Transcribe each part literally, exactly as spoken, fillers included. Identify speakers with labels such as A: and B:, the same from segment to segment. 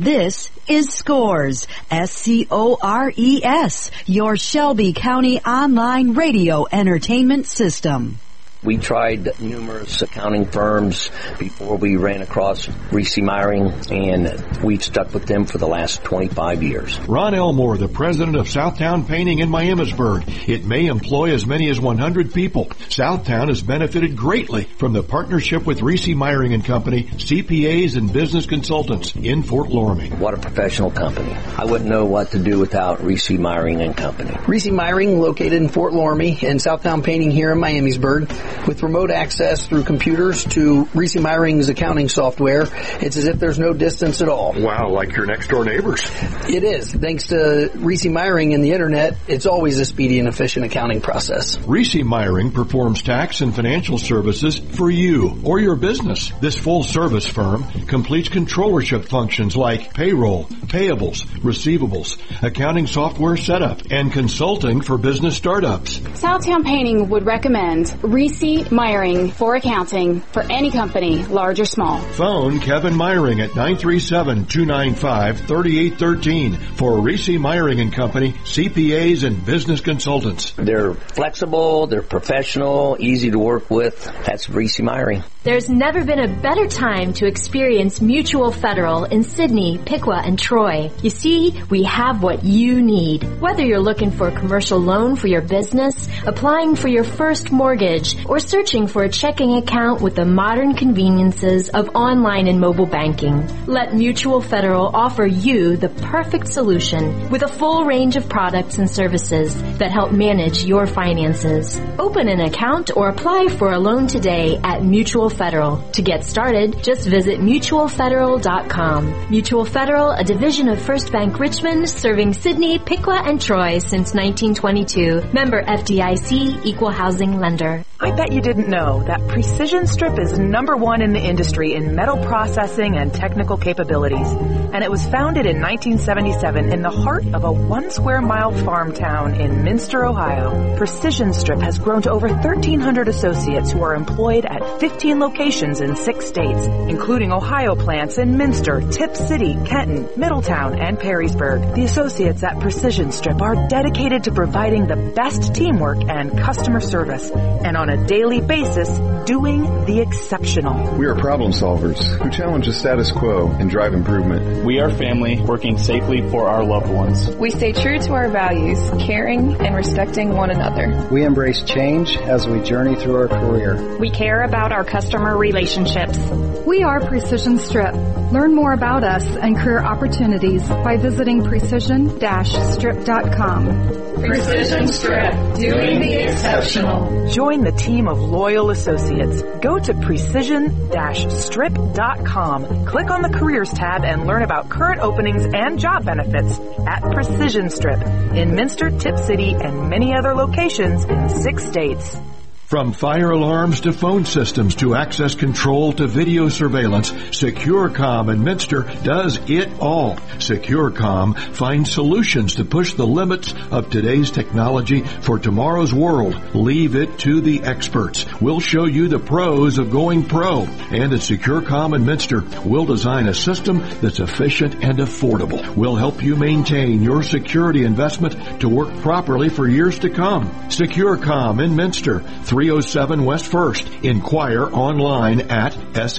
A: This is Scores, S C O R E S, your Shelby County online radio entertainment system.
B: We tried numerous accounting firms before we ran across Reese Meyering, and we've stuck with them for the last twenty-five years.
C: Ron Elmore, the president of Southtown Painting in Miamisburg. It may employ as many as one hundred people. Southtown has benefited greatly from the partnership with Reese Meyering and Company, C P As and business consultants in Fort Loramie.
B: What a professional company. I wouldn't know what to do without Reese Meyering and Company.
D: Reese Meyering, located in Fort Loramie, and Southtown Painting here in Miamisburg. With remote access through computers to Reese Meyering's accounting software, it's as if there's no distance at all.
C: Wow, like your next door neighbors.
D: It is. Thanks to Reese Meyering and the internet, it's always a speedy and efficient accounting process.
C: Reese Meyering performs tax and financial services for you or your business. This full-service firm completes controllership functions like payroll, payables, receivables, accounting software setup, and consulting for business startups.
E: Southtown Painting would recommend Reese Meyering for accounting for any company, large or small.
C: Phone Kevin Meyering at nine three seven, two nine five, three eight one three for Reese Meyering and Company, C P As and business consultants.
B: They're flexible, they're professional, easy to work with. That's Reese Meyering.
F: There's never been a better time to experience Mutual Federal in Sidney, Piqua, and Troy. You see, we have what you need. Whether you're looking for a commercial loan for your business, applying for your first mortgage, or searching for a checking account with the modern conveniences of online and mobile banking, let Mutual Federal offer you the perfect solution with a full range of products and services that help manage your finances. Open an account or apply for a loan today at Mutual Federal. To get started, just visit mutual federal dot com. Mutual Federal, a division of First Bank Richmond, serving Sidney, Piqua, and Troy since nineteen twenty-two. Member F D I C, Equal Housing Lender.
G: I bet you didn't know that Precision Strip is number one in the industry in metal processing and technical capabilities. And it was founded in nineteen seventy-seven in the heart of a one square mile farm town in Minster, Ohio. Precision Strip has grown to over thirteen hundred associates who are employed at fifteen locations in six states, including Ohio plants in Minster, Tip City, Kenton, Middletown, and Perrysburg. The associates at Precision Strip are dedicated to providing the best teamwork and customer service, and on a daily basis, doing the exceptional.
H: We are problem solvers who challenge the status quo and drive improvement.
I: We are family working safely for our loved ones.
J: We stay true to our values, caring and respecting one another.
K: We embrace change as we journey through our career.
L: We care about our customer relationships.
M: We are Precision Strip. Learn more about us and career opportunities by visiting precision strip dot com.
N: Precision Strip, doing the exceptional.
G: Join the team of loyal associates. Go to precision strip dot com. Click on the Careers tab and learn about current openings and job benefits at Precision Strip in Minster, Tip City, and many other locations in six states.
C: From fire alarms to phone systems to access control to video surveillance, SecureCom in Minster does it all. SecureCom finds solutions to push the limits of today's technology for tomorrow's world. Leave it to the experts. We'll show you the pros of going pro. And at SecureCom in Minster, we'll design a system that's efficient and affordable. We'll help you maintain your security investment to work properly for years to come. SecureCom in Minster, three oh seven West First. Inquire online at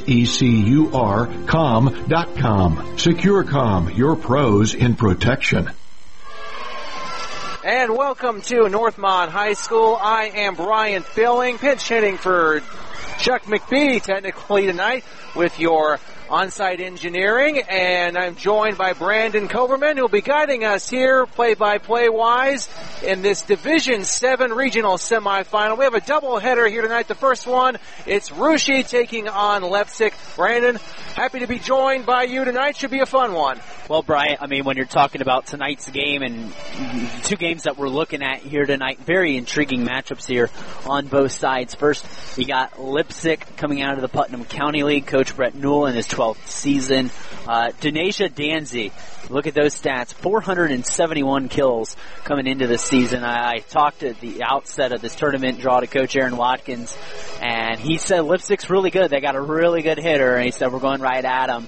C: secur com dot com. SecureCom, your pros in protection.
O: And welcome to Northmont High School. I am Brian Filling, pinch hitting for Chuck McBee technically tonight with your on-site engineering, and I'm joined by Brandon Koberman, who'll be guiding us here play-by-play wise in this Division seven regional semifinal. We have a doubleheader here tonight. The first one, it's Russia taking on Leipsic. Brandon, happy to be joined by you tonight. Should be a fun one.
P: Well, Brian, I mean, when you're talking about tonight's game and two games that we're looking at here tonight, very intriguing matchups here on both sides. First, you got Leipsic coming out of the Putnam County League, Coach Brett Newell in his twelfth season. Uh, Denasia Danzy, look at those stats, four hundred seventy-one kills coming into this season. I, I talked at the outset of this tournament draw to Coach Aaron Watkins, and he said Leipsic's really good. They got a really good hitter, and he said we're going right at them.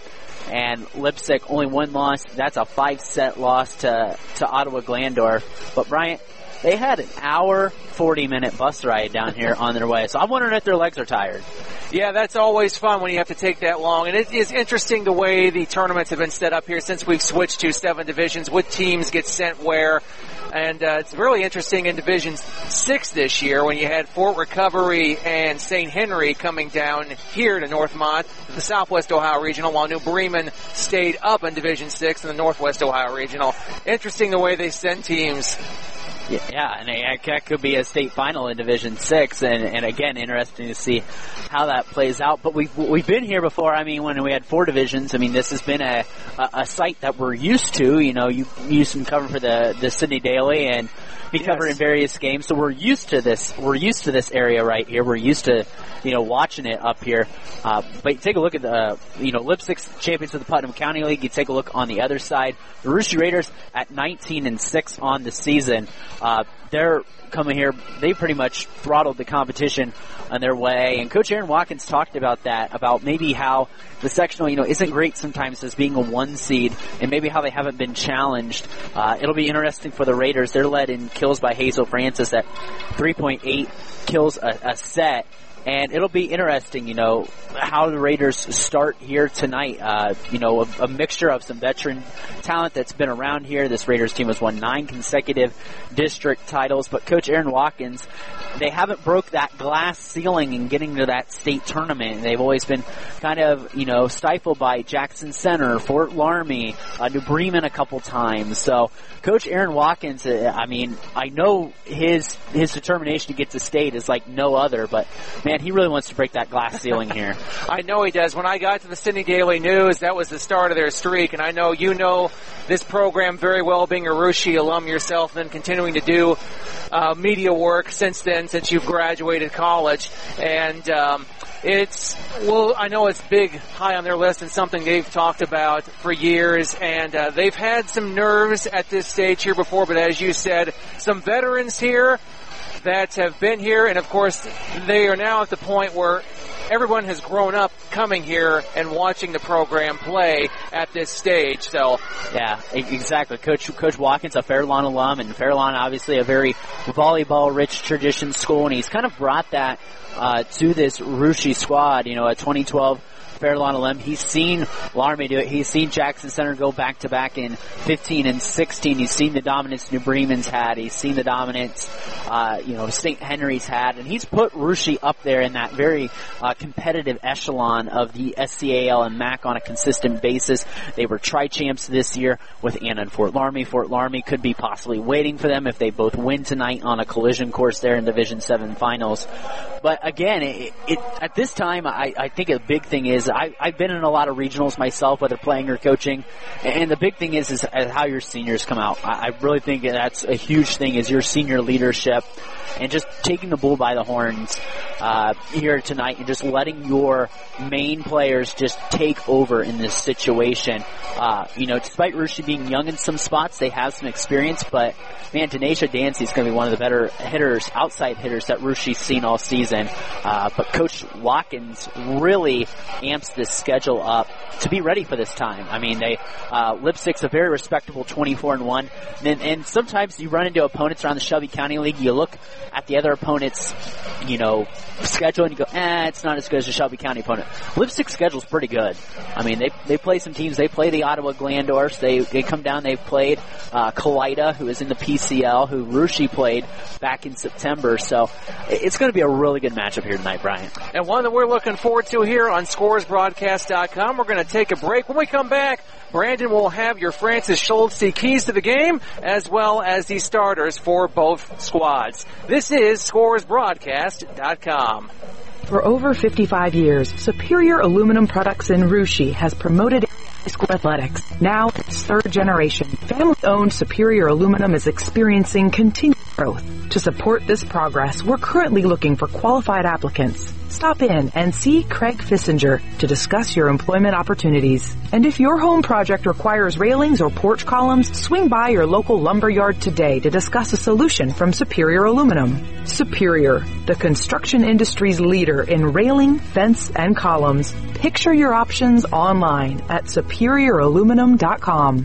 P: and Lipsick only one loss. That's a five-set loss to, to Ottawa Glandorf. But Bryant, they had an hour, forty-minute bus ride down here on their way. So I'm wondering if their legs are tired.
O: Yeah, that's always fun when you have to take that long. And it is interesting the way the tournaments have been set up here since we've switched to seven divisions, what teams get sent where. And uh, it's really interesting in Division six this year when you had Fort Recovery and Saint Henry coming down here to Northmont, the Southwest Ohio Regional, while New Bremen stayed up in Division six in the Northwest Ohio Regional. Interesting the way they send teams.
P: Yeah, and that could be a state final in Division Six, and, and again, interesting to see how that plays out. But we've we've been here before. I mean, when we had four divisions, I mean, this has been a a, a site that we're used to. You know, you you used to cover for the the Sydney Daily, and we cover yes. in various games, so we're used to this. We're used to this area right here. We're used to you know watching it up here. Uh, but take a look at the you know Lipsick's champions of the Putnam County League. You take a look on the other side. The Russia Raiders at nineteen and six on the season. Uh, they're coming here. They pretty much throttled the competition on their way. And Coach Aaron Watkins talked about that, about maybe how the sectional, you know, isn't great sometimes as being a one seed, and maybe how they haven't been challenged. Uh, it'll be interesting for the Raiders. They're led in kills by Hazel Francis at three point eight kills a, a set. And it'll be interesting, you know, how the Raiders start here tonight. Uh, you know, a, a mixture of some veteran talent that's been around here. This Raiders team has won nine consecutive district titles. But Coach Aaron Watkins, they haven't broke that glass ceiling in getting to that state tournament. They've always been kind of, you know, stifled by Jackson Center, Fort Laramie, uh, New Bremen a couple times. So Coach Aaron Watkins, uh, I mean, I know his his determination to get to state is like no other, but man, he really wants to break that glass ceiling here.
O: I know he does. When I got to the Sydney Daily News, that was the start of their streak, and I know you know this program very well, being a Russia alum yourself, and then continuing to do uh, media work since then, since you've graduated college. And um, it's, well, I know it's big, high on their list, and something they've talked about for years, and uh, they've had some nerves at this stage here before, but as you said, some veterans here that have been here, and of course they are now at the point where everyone has grown up coming here and watching the program play at this stage. So
P: yeah, exactly. Coach Coach Watkins, a Fairlawn alum, and Fairlawn obviously a very volleyball-rich tradition school, and he's kind of brought that uh, to this Russia squad. You know, a twenty twelve Fairlawn alum. He's seen Laramie do it. He's seen Jackson Center go back to back in fifteen and sixteen. He's seen the dominance New Bremen's had. He's seen the dominance, uh, you know, Saint Henry's had, and he's put Russia up there in that very uh, competitive echelon of the S C A L and M A C on a consistent basis. They were tri-champs this year with Anna and Fort Laramie. Fort Laramie could be possibly waiting for them if they both win tonight on a collision course there in Division seven finals. But again, it, it, at this time, I, I think a big thing is I, I've been in a lot of regionals myself, whether playing or coaching, and the big thing is is how your seniors come out. I, I really think that's a huge thing, is your senior leadership and just taking the bull by the horns uh, here tonight and just letting your main players just take over in this situation. Uh, you know, despite Russia being young in some spots, they have some experience, but man, Denasia Dancy is going to be one of the better hitters, outside hitters that Russia's seen all season. Uh, but Coach Watkins really amps this schedule up to be ready for this time. I mean, they uh, Lipsick's a very respectable twenty-four and one, and, and sometimes you run into opponents around the Shelby County League. You look at the other opponent's, you know, schedule and you go, eh, it's not as good as the Shelby County opponent. Lipsick's schedule's pretty good. I mean, they they play some teams. They play the Ottawa Glandorfs. They they come down. They've played uh, Kalida, who is in the P C L, who Russia played back in September. So it's going to be a really good matchup here tonight, Brian.
O: And one that we're looking forward to here on Scores Broadcast dot com. We're going to take a break. When we come back, Brandon will have your Francis Schultz keys to the game, as well as the starters for both squads. This is Scores Broadcast dot com.
G: For over fifty-five years, Superior Aluminum Products in Russia has promoted high school athletics. Now, its third generation, family-owned Superior Aluminum is experiencing continued growth. To support this progress, we're currently looking for qualified applicants. Stop in and see Craig Fissinger to discuss your employment opportunities. And if your home project requires railings or porch columns, swing by your local lumber yard today to discuss a solution from Superior Aluminum. Superior, the construction industry's leader in railing, fence, and columns. Picture your options online at superior aluminum dot com.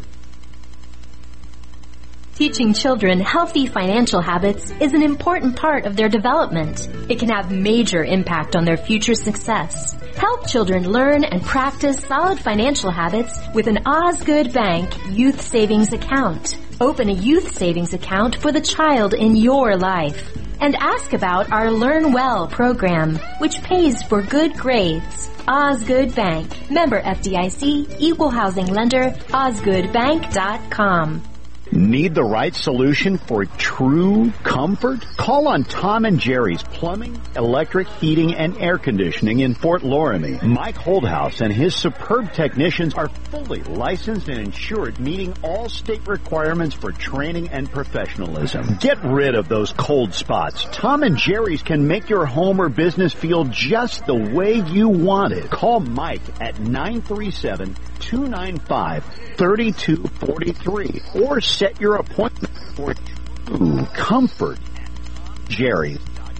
F: Teaching children healthy financial habits is an important part of their development. It can have major impact on their future success. Help children learn and practice solid financial habits with an Osgood Bank Youth Savings Account. Open a youth savings account for the child in your life. And ask about our Learn Well program, which pays for good grades. Osgood Bank. Member F D I C. Equal housing lender. osgood bank dot com.
Q: Need the right solution for true comfort? Call on Tom and Jerry's Plumbing, Electric, Heating, and Air Conditioning in Fort Loramie. Mike Holdhouse and his superb technicians are fully licensed and insured, meeting all state requirements for training and professionalism. Get rid of those cold spots. Tom and Jerry's can make your home or business feel just the way you want it. Call Mike at nine three seven, two nine five, three two four three or set your appointment for true comfort. Jerry.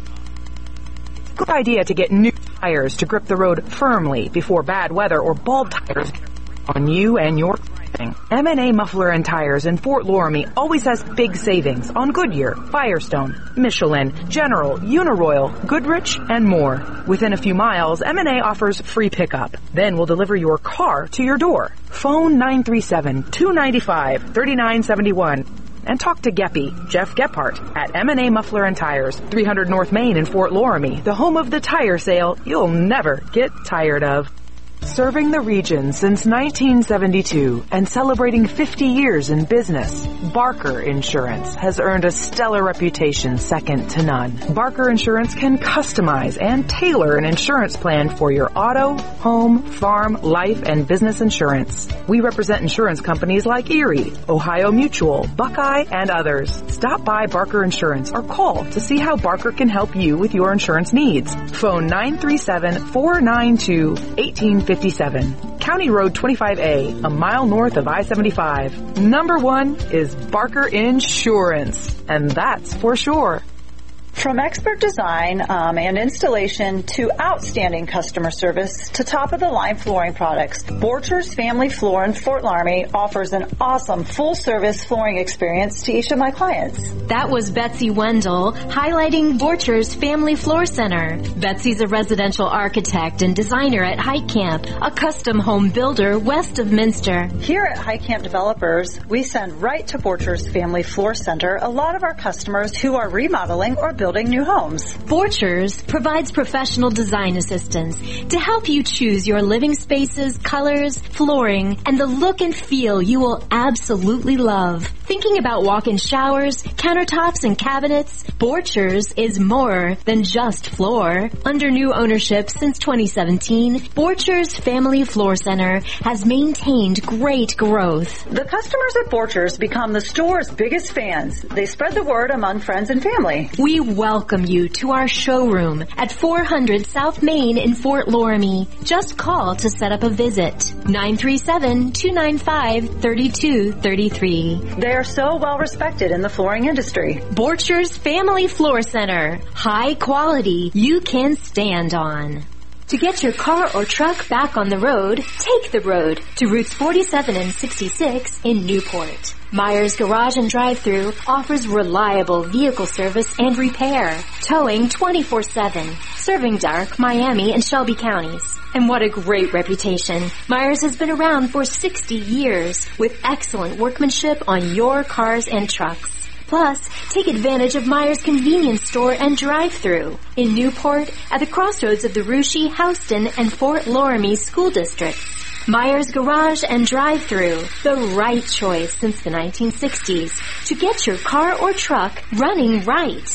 G: Good idea to get new tires to grip the road firmly before bad weather or bald tires on you and your driving. M and A Muffler and Tires in Fort Loramie always has big savings on Goodyear, Firestone, Michelin, General, Uniroyal, Goodrich, and more. Within a few miles, M and A offers free pickup. Then we'll deliver your car to your door. Phone nine three seven, two nine five, three nine seven one and talk to Geppy, Jeff Gephardt, at M and A Muffler and Tires, three hundred North Main in Fort Loramie, the home of the tire sale you'll never get tired of. Serving the region since nineteen seventy-two and celebrating fifty years in business, Barker Insurance has earned a stellar reputation second to none. Barker Insurance can customize and tailor an insurance plan for your auto, home, farm, life, and business insurance. We represent insurance companies like Erie, Ohio Mutual, Buckeye, and others. Stop by Barker Insurance or call to see how Barker can help you with your insurance needs. Phone nine three seven, four nine two, one eight five seven. County Road twenty-five A, a mile north of I seventy-five. Number one is Barker Insurance, and that's for sure.
R: From expert design um, and installation to outstanding customer service to top-of-the-line flooring products, Borchers Family Floor in Fort Loramie offers an awesome full-service flooring experience to each of my clients.
F: That was Betsy Wendell highlighting Borchers Family Floor Center. Betsy's a residential architect and designer at Heitkamp, a custom home builder west of Minster.
R: Here at Heitkamp Developers, we send right to Borchers Family Floor Center a lot of our customers who are remodeling or building new homes.
F: Borchers provides professional design assistance to help you choose your living spaces, colors, flooring, and the look and feel you will absolutely love. Thinking about walk-in showers, countertops, and cabinets? Borchers is more than just floor. Under new ownership since twenty seventeen, Borchers Family Floor Center has maintained great growth.
R: The customers at Borchers become the store's biggest fans. They spread the word among friends and family.
F: We welcome you to our showroom at four hundred South Main in Fort Loramie. Just call to set up a visit. nine three seven, two nine five, three two three three.
R: They are so well respected in the flooring industry.
F: Borchers Family Floor Center. High quality you can stand on. To get your car or truck back on the road, take the road to routes forty-seven and sixty-six in Newport. Myers Garage and Drive-Thru offers reliable vehicle service and repair, towing twenty-four seven, serving Dark, Miami, and Shelby counties. And what a great reputation. Myers has been around for sixty years with excellent workmanship on your cars and trucks. Plus, take advantage of Myers Convenience Store and Drive-Thru in Newport at the crossroads of the Russia, Houston, and Fort Loramie school districts. Myers Garage and Drive-Thru, the right choice since the nineteen sixties to get your car or truck running right.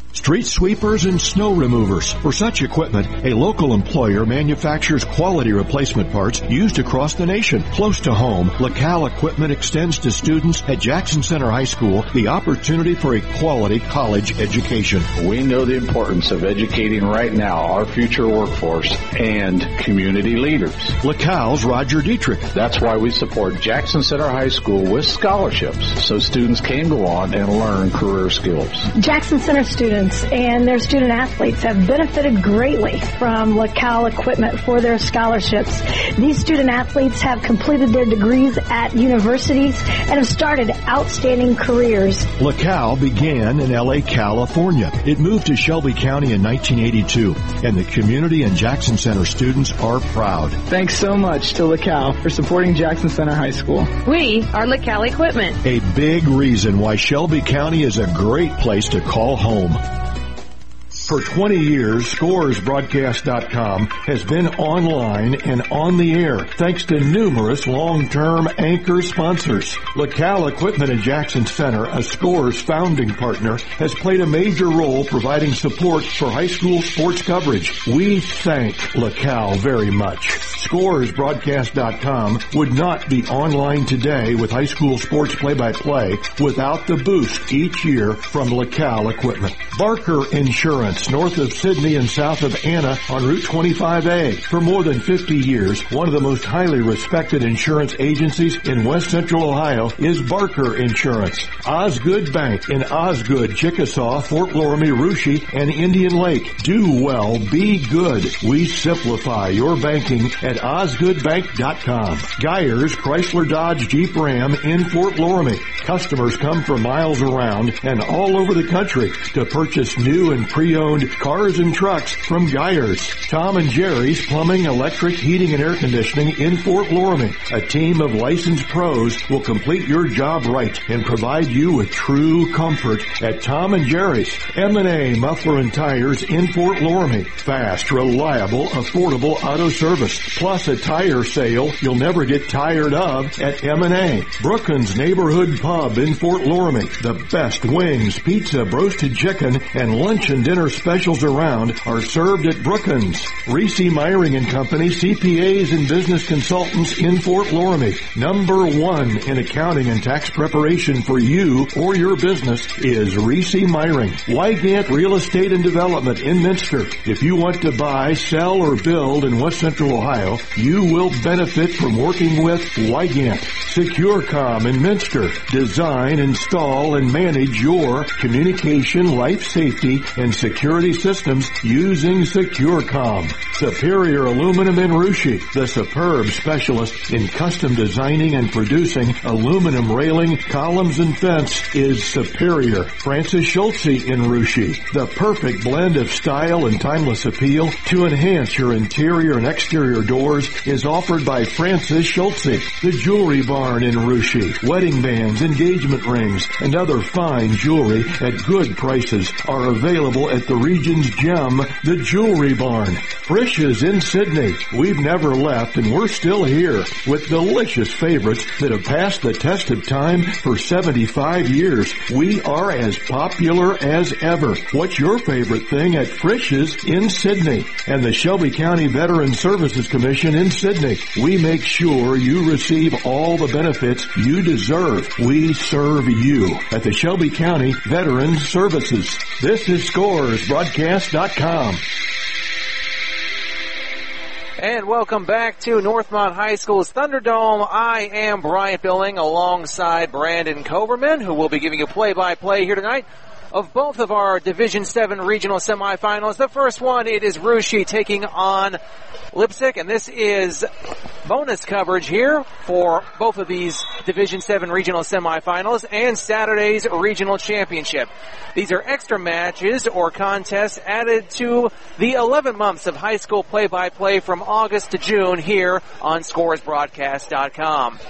C: Street sweepers and snow removers. For such equipment, a local employer manufactures quality replacement parts used across the nation. Close to home, LaCal Equipment extends to students at Jackson Center High School the opportunity for a quality college education.
S: We know the importance of educating right now our future workforce and community leaders.
C: LaCal's Roger Dietrich.
S: That's why we support Jackson Center High School with scholarships so students can go on and learn career skills.
T: Jackson Center students and their student athletes have benefited greatly from LaCal Equipment for their scholarships. These student athletes have completed their degrees at universities and have started outstanding careers.
C: LaCal began in L A, California. It moved to Shelby County in nineteen eighty-two, and the community and Jackson Center students are proud.
U: Thanks so much to LaCal for supporting Jackson Center High School.
V: We are LaCal Equipment.
C: A big reason why Shelby County is a great place to call home. For twenty years, Scores Broadcast dot com has been online and on the air thanks to numerous long-term anchor sponsors. LaCal Equipment in Jackson Center, a Scores founding partner, has played a major role providing support for high school sports coverage. We thank LaCal very much. Scores Broadcast dot com would not be online today with high school sports play-by-play without the boost each year from LaCal Equipment. Barker Insurance, north of Sydney and south of Anna on Route twenty-five A. For more than fifty years, one of the most highly respected insurance agencies in West Central Ohio is Barker Insurance. Osgood Bank in Osgood, Chickasaw, Fort Loramie, Russia, and Indian Lake. Do well, be good. We simplify your banking at osgood bank dot com. Geyers Chrysler Dodge Jeep Ram in Fort Loramie. Customers come from miles around and all over the country to purchase new and pre-owned cars and trucks from Geyers. Tom and Jerry's Plumbing, Electric, Heating, and Air Conditioning in Fort Loramie. A team of licensed pros will complete your job right and provide you with true comfort at Tom and Jerry's. M and A Muffler and Tires in Fort Loramie. Fast, reliable, affordable auto service. Plus a tire sale you'll never get tired of at M and A. Brookins Neighborhood Pub in Fort Loramie. The best wings, pizza, roasted chicken, and lunch and dinner specials around are served at Brookins. Reese Myring and Company, C P As and business consultants in Fort Loramie. Number one in accounting and tax preparation for you or your business is Reese Myring. Wygant Real Estate and Development in Minster. If you want to buy, sell, or build in West Central Ohio, you will benefit from working with Wygant. SecureCom in Minster. Design, install, and manage your communication, life safety, and security systems using SecureCom. Superior Aluminum in Russia, the superb specialist in custom designing and producing aluminum railing, columns, and fence is Superior. Francis Schultze in Russia, the perfect blend of style and timeless appeal to enhance your interior and exterior doors is offered by Francis Schultze. The Jewelry Barn in Russia, wedding bands, engagement rings, and other fine jewelry at good prices are available at the region's gem, the Jewelry Barn. Frisch's in Sydney. We've never left and we're still here with delicious favorites that have passed the test of time for seventy-five years. We are as popular as ever. What's your favorite thing at Frisch's in Sydney? And the Shelby County Veterans Services Commission in Sydney. We make sure you receive all the benefits you deserve. We serve you at the Shelby County Veterans Services. This is Scores Broadcast dot com.
O: And welcome back to Northmont High School's Thunderdome. I am Bryant Billing alongside Brandon Coberman, who will be giving you play-by-play here tonight of both of our Division seven regional semifinals. The first one, it is Russia taking on Lipsick, and this is bonus coverage here for both of these Division seven regional semifinals and Saturday's regional championship. These are extra matches or contests added to the eleven months of high school play-by-play from August to June here on Scores Broadcast dot com.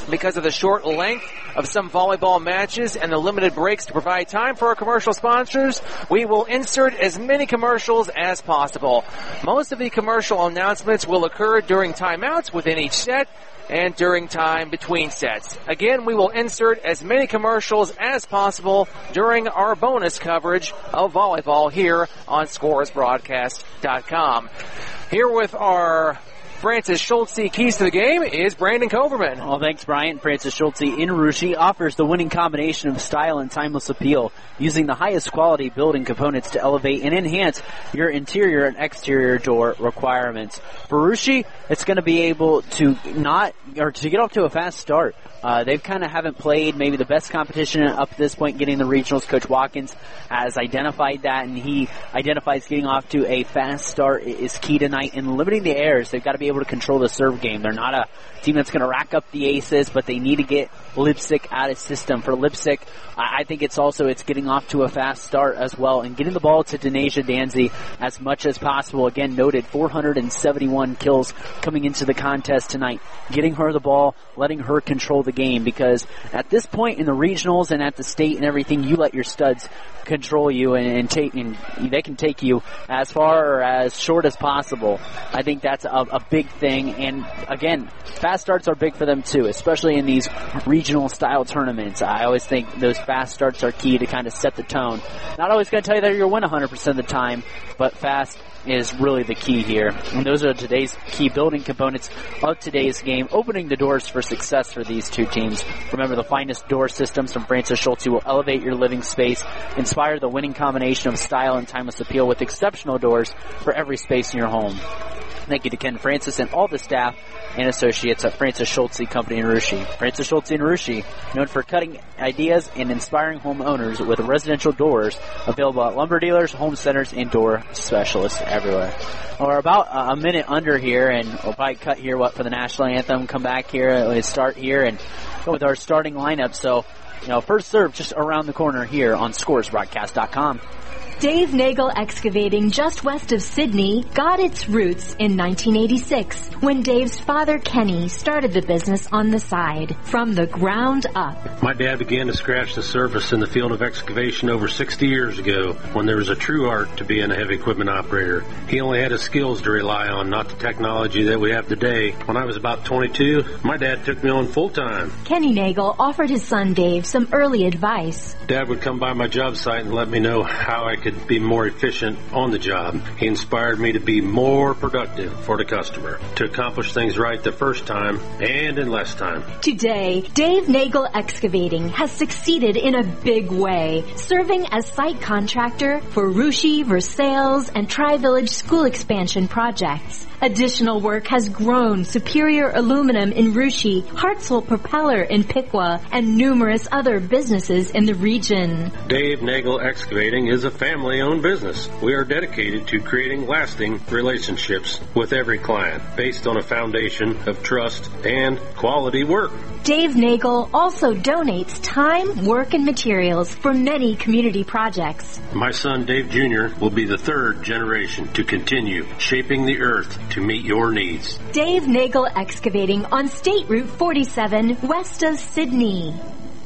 O: Because of the short length of some volleyball matches and the limited breaks to provide time for our commercial sponsors, we will insert as many commercials as possible. Most of the commercial announcements will occur during timeouts within each set and during time between sets. Again, we will insert as many commercials as possible during our bonus coverage of volleyball here on Scores Broadcast dot com. Here with our Francis Schultz keys to the game is Brandon Coverman.
P: Well, thanks, Brian. Francis Schultz in Russia offers the winning combination of style and timeless appeal, using the highest quality building components to elevate and enhance your interior and exterior door requirements. For Russia, it's going to be able to not, or to get off to a fast start. Uh, they've kind of haven't played maybe the best competition up to this point getting the regionals. Coach Watkins has identified that, and he identifies getting off to a fast start is key tonight, and limiting the errors. They've got to be able to control the serve game. They're not a team that's going to rack up the aces, but they need to get Lipsick out of system. For Lipsick, I think it's also it's getting off to a fast start as well and getting the ball to Denasia Danzy as much as possible. Again, noted four hundred seventy-one kills coming into the contest tonight. Getting her the ball, letting her control the game, because at this point in the regionals and at the state and everything, you let your studs control you and, and take, and they can take you as far or as short as possible. I think that's a, a big thing. And again, fast starts are big for them too, especially in these regional style tournaments. I always think those fast starts are key to kind of set the tone. Not always going to tell you that you're going to win one hundred percent of the time, but fast is really the key here. And those are today's key building components of today's game, opening the doors for success for these two teams. Remember, the finest door systems from Francis Schultz will elevate your living space, inspire the winning combination of style and timeless appeal with exceptional doors for every space in your home. Thank you to Ken Francis and all the staff and associates at Francis Schultz Company in Russia. Francis Schultz in Russia, known for cutting ideas and inspiring homeowners with residential doors, available at lumber dealers, home centers, and door specialists everywhere. Well, we're about a minute under here, and we'll probably cut here what for the national anthem, come back here, we'll start here, and go with our starting lineup. So, you know, first serve just around the corner here on Scores Broadcast dot com.
F: Dave Nagel Excavating, just west of Sydney, got its roots in nineteen eighty-six when Dave's father, Kenny, started the business on the side, from the ground up.
A: My dad began to scratch the surface in the field of excavation over sixty years ago when there was a true art to being a heavy equipment operator. He only had his skills to rely on, not the technology that we have today. When I was about twenty-two, my dad took me on full-time.
F: Kenny Nagel offered his son Dave some early advice.
A: Dad would come by my job site and let me know how I could be more efficient on the job. He inspired me to be more productive for the customer, to accomplish things right the first time and in less time.
F: Today, Dave Nagel Excavating has succeeded in a big way, serving as site contractor for Russia, Versailles, and Tri-Village school expansion projects. Additional work has grown Superior Aluminum in Russia, Hartzell Propeller in Piqua, and numerous other businesses in the region.
A: Dave Nagel Excavating is a family-owned business. We are dedicated to creating lasting relationships with every client based on a foundation of trust and quality work.
F: Dave Nagel also donates time, work, and materials for many community projects.
A: My son, Dave Junior, will be the third generation to continue shaping the earth to meet your needs.
F: Dave Nagel Excavating on State Route forty-seven, west of Sydney.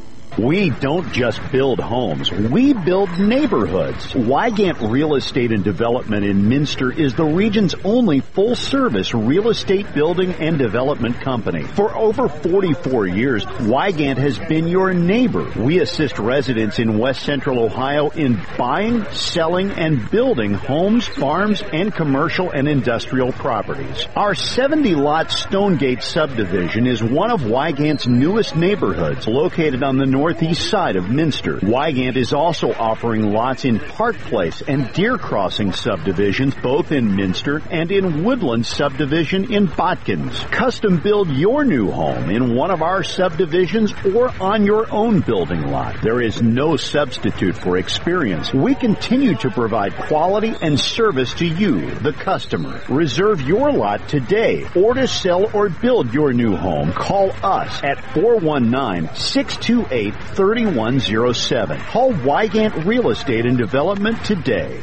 Q: We don't just build homes, we build neighborhoods. Wygant Real Estate and Development in Minster is the region's only full-service real estate building and development company. For over forty-four years, Wygant has been your neighbor. We assist residents in West Central Ohio in buying, selling, and building homes, farms, and commercial and industrial properties. Our seventy-lot Stonegate subdivision is one of Wygant's newest neighborhoods, located on the north northeast side of Minster. Wygant is also offering lots in Park Place and Deer Crossing subdivisions, both in Minster, and in Woodland subdivision in Botkins. Custom build your new home in one of our subdivisions or on your own building lot. There is no substitute for experience. We continue to provide quality and service to you, the customer. Reserve your lot today, or to sell or build your new home, call us at four one nine, six two eight, three one zero seven. Call Wygant Real Estate and Development today.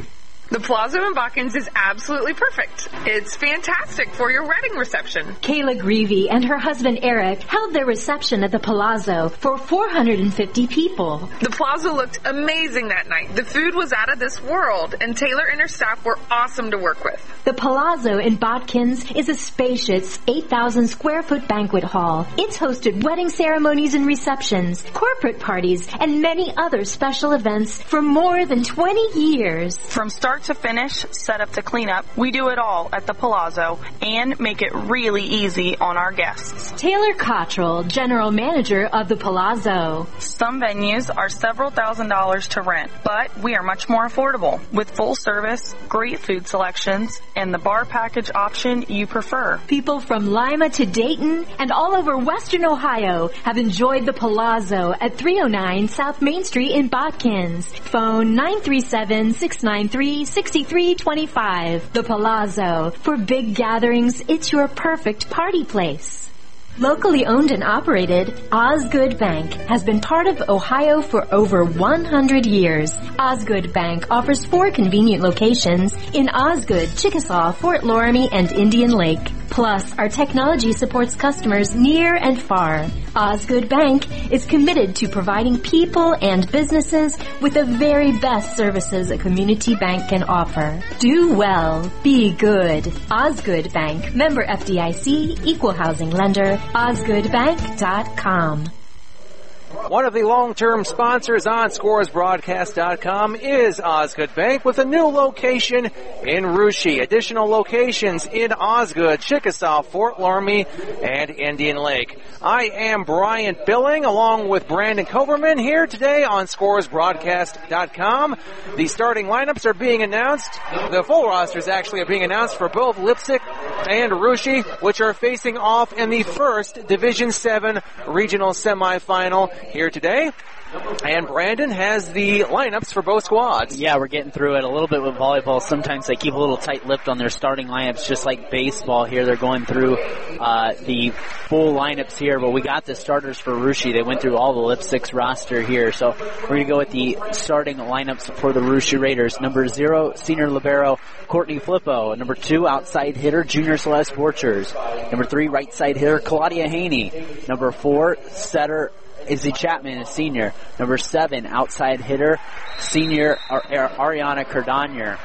D: The Palazzo in Botkins is absolutely perfect. It's fantastic for your wedding reception.
F: Kayla Greavy and her husband Eric held their reception at the Palazzo for four hundred fifty people.
D: The Palazzo looked amazing that night. The food was out of this world, and Taylor and her staff were awesome to work with.
F: The Palazzo in Botkins is a spacious eight thousand square foot banquet hall. It's hosted wedding ceremonies and receptions, corporate parties, and many other special events for more than twenty years.
E: From start to finish, set up to clean up, we do it all at the Palazzo and make it really easy on our guests.
F: Taylor Cottrell, General Manager of the Palazzo.
E: Some venues are several thousand dollars to rent, but we are much more affordable with full service, great food selections, and the bar package option you prefer.
F: People from Lima to Dayton and all over Western Ohio have enjoyed the Palazzo at three oh nine South Main Street in Botkins. Phone nine three seven, six nine three, six three two five. The Palazzo. For big gatherings, it's your perfect party place. Locally owned and operated, Osgood Bank has been part of Ohio for over one hundred years. Osgood Bank offers four convenient locations in Osgood, Chickasaw, Fort Loramie, and Indian Lake. Plus, our technology supports customers near and far. Osgood Bank is committed to providing people and businesses with the very best services a community bank can offer. Do well. Be good. Osgood Bank. Member F D I C. Equal housing lender. Osgood Bank dot com.
O: One of the long-term sponsors on Scores Broadcast dot com is Osgood Bank with a new location in Russia. Additional locations in Osgood, Chickasaw, Fort Loramie, and Indian Lake. I am Brian Billing along with Brandon Koberman here today on Scores Broadcast dot com. The starting lineups are being announced. The full rosters actually are being announced for both Leipzig and Russia, which are facing off in the first Division seven regional semifinal here today. And Brandon has the lineups for both squads.
P: Yeah, we're getting through it a little bit with volleyball. Sometimes they keep a little tight-lipped on their starting lineups, just like baseball here. They're going through uh, the full lineups here, but we got the starters for Russia. They went through all the Leipzig's roster here. So we're going to go with the starting lineups for the Russia Raiders. Number zero, senior libero Courtney Flippo. Number two, outside hitter Junior Celeste Borchers. Number three, right side hitter Claudia Haney. Number four, setter Izzy Chapman, a senior. Number seven, outside hitter, senior Ariana Cardanier.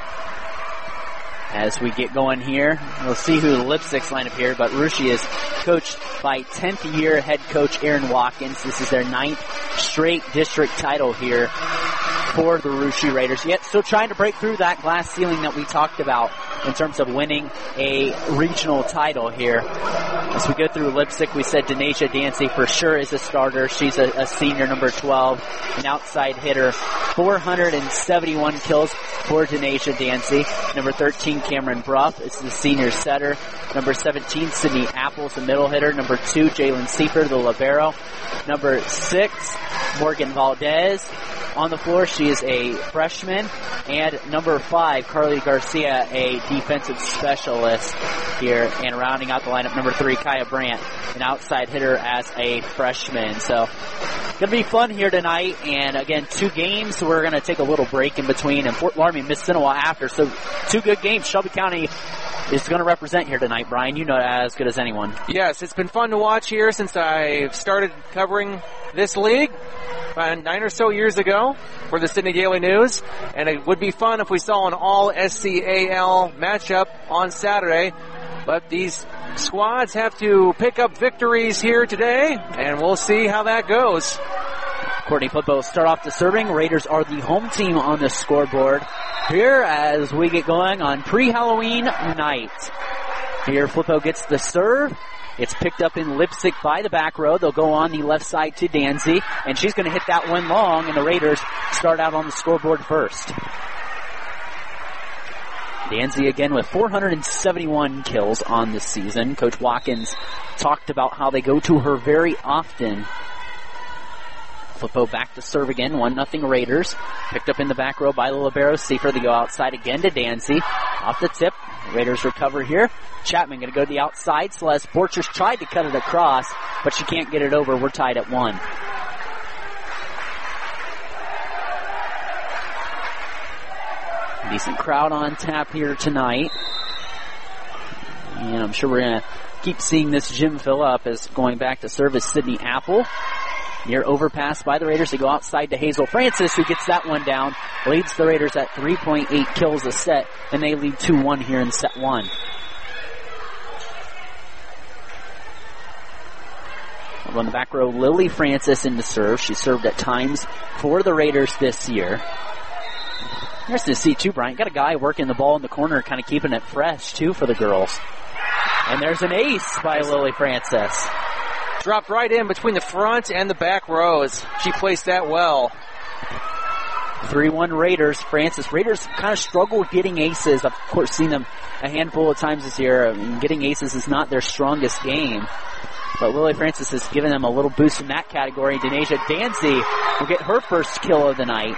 P: As we get going here, we'll see who the Leipzig's lineup here, but Russia is coached by tenth year head coach Aaron Watkins. This is their ninth straight district title here for the Russia Raiders. Yet still trying to break through that glass ceiling that we talked about in terms of winning a regional title here. As we go through Leipzig, we said Denasia Dancy for sure is a starter. She's a, a senior, number twelve, an outside hitter. four hundred seventy-one kills for Denasia Dancy. Number thirteen, Cameron Bruff is the senior setter. Number seventeen, Sydney Apples, the middle hitter. Number two, Jalen Siefer, the libero. Number six, Morgan Valdez. On the floor, she is a freshman. And number five, Carly Garcia, a defensive specialist here. And rounding out the lineup, number three, Kaya Brandt, an outside hitter as a freshman. So, going to be fun here tonight. And again, two games. We're going to take a little break in between. And Fort Loramie, Miss Sinawa after. So, two good games. Shelby County is going to represent here tonight, Brian. You know it as good as anyone.
O: Yes, it's been fun to watch here since I started covering this league uh, nine or so years ago for the Sydney Daily News, and it would be fun if we saw an all S C A L matchup on Saturday, but these squads have to pick up victories here today, and we'll see how that goes.
P: Courtney Flippo start off the serving. Raiders are the home team on the scoreboard here as we get going on pre-Halloween night. Here Flippo gets the serve. It's picked up in Leipzig by the back row. They'll go on the left side to Danzy, and she's going to hit that one long, and the Raiders start out on the scoreboard first. Danzy again with four hundred seventy-one kills on the season. Coach Watkins talked about how they go to her very often. Flippo back to serve again, one nothing Raiders. Picked up in the back row by the libero Siefer. They go outside again to Dancy. Off the tip, Raiders recover here. Chapman going to go to the outside. Celeste Borchers tried to cut it across, but she can't get it over. We're tied at one. Decent crowd on tap here tonight. And I'm sure we're going to keep seeing this gym fill up as going back to service Sydney Apple. Near overpass by the Raiders. They go outside to Hazel Francis, who gets that one down. Leads the Raiders at three point eight kills a set, and they lead two one here in set one. On the back row, Lily Francis in the serve. She served at times for the Raiders this year. Interesting to see, too, Bryant. Got a guy working the ball in the corner, kind of keeping it fresh, too, for the girls. And there's an ace by Lily Francis.
O: Dropped right in between the front and the back rows. She placed that well.
P: three one Raiders. Francis. Raiders kind of struggle with getting aces. I've, of course, seen them a handful of times this year. I mean, getting aces is not their strongest game. But Lily Francis has given them a little boost in that category. Denasia Danzy will get her first kill of the night.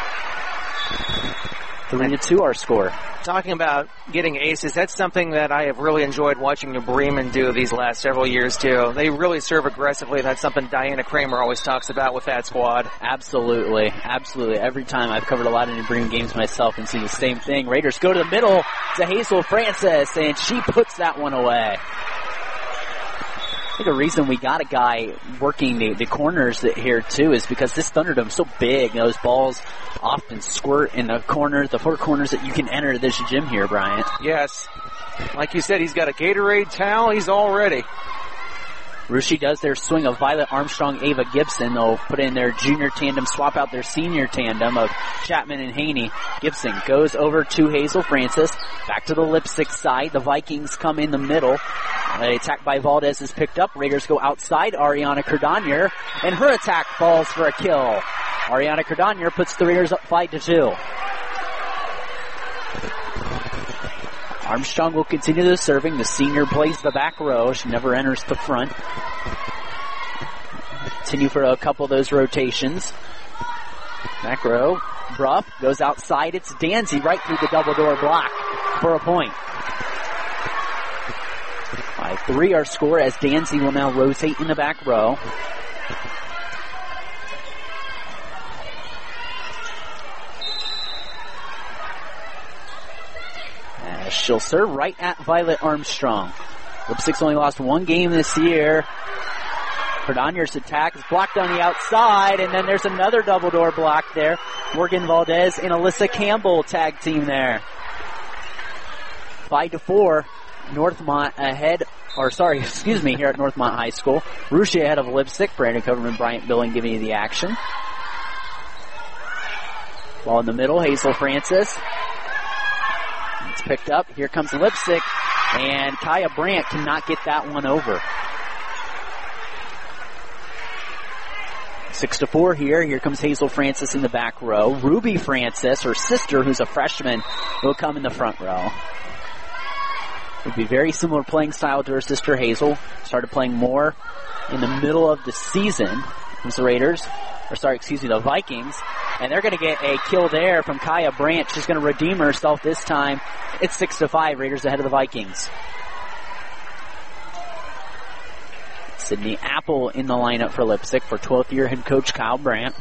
P: Three to two our score.
O: Talking about getting aces, that's something that I have really enjoyed watching New Bremen do these last several years too. They really serve aggressively. That's something Diana Kramer always talks about with that squad.
P: Absolutely, absolutely. Every time I've covered a lot of New Bremen games myself and see the same thing. Raiders go to the middle to Hazel Francis, and she puts that one away. I think the reason we got a guy working the, the corners here, too, is because this Thunderdome is so big. Those balls often squirt in the corners, the four corners that you can enter this gym here, Bryant.
O: Yes. Like you said, he's got a Gatorade towel. He's all ready.
P: Russia does their swing of Violet Armstrong, Ava Gibson. They'll put in their junior tandem, swap out their senior tandem of Chapman and Haney. Gibson goes over to Hazel Francis. Back to the Lipstick side. The Vikings come in the middle. The attack by Valdez is picked up. Raiders go outside. Ariana Cardonier, and her attack falls for a kill. Ariana Cardonier puts the Raiders up five to two. Armstrong will continue the serving. The senior plays the back row. She never enters the front. Continue for a couple of those rotations. Back row. Bruff goes outside. It's Danzy right through the double door block for a point. five three our score as Danzy will now rotate in the back row. As she'll serve right at Violet Armstrong. Lipstick's only lost one game this year. Cardonier's attack is blocked on the outside, and then there's another double door block there. Morgan Valdez and Alyssa Campbell tag team there. Five to four. Northmont ahead, or sorry, excuse me, here at Northmont High School. Russia ahead of Lipstick. Brandon Coverman, Bryant Billing giving you the action. Ball in the middle, Hazel Francis. It's picked up. Here comes Lipstick, and Kaya Brandt cannot get that one over. Six to four here. Here comes Hazel Francis in the back row. Ruby Francis, her sister, who's a freshman, will come in the front row. Would be very similar playing style to her sister Hazel. Started playing more in the middle of the season. Comes the Raiders, or sorry, excuse me, the Vikings. And they're going to get a kill there from Kaya Brandt. She's going to redeem herself this time. It's six to five. Raiders ahead of the Vikings. Sydney Apple in the lineup for Lipstick for twelfth year head coach Kyle Brandt.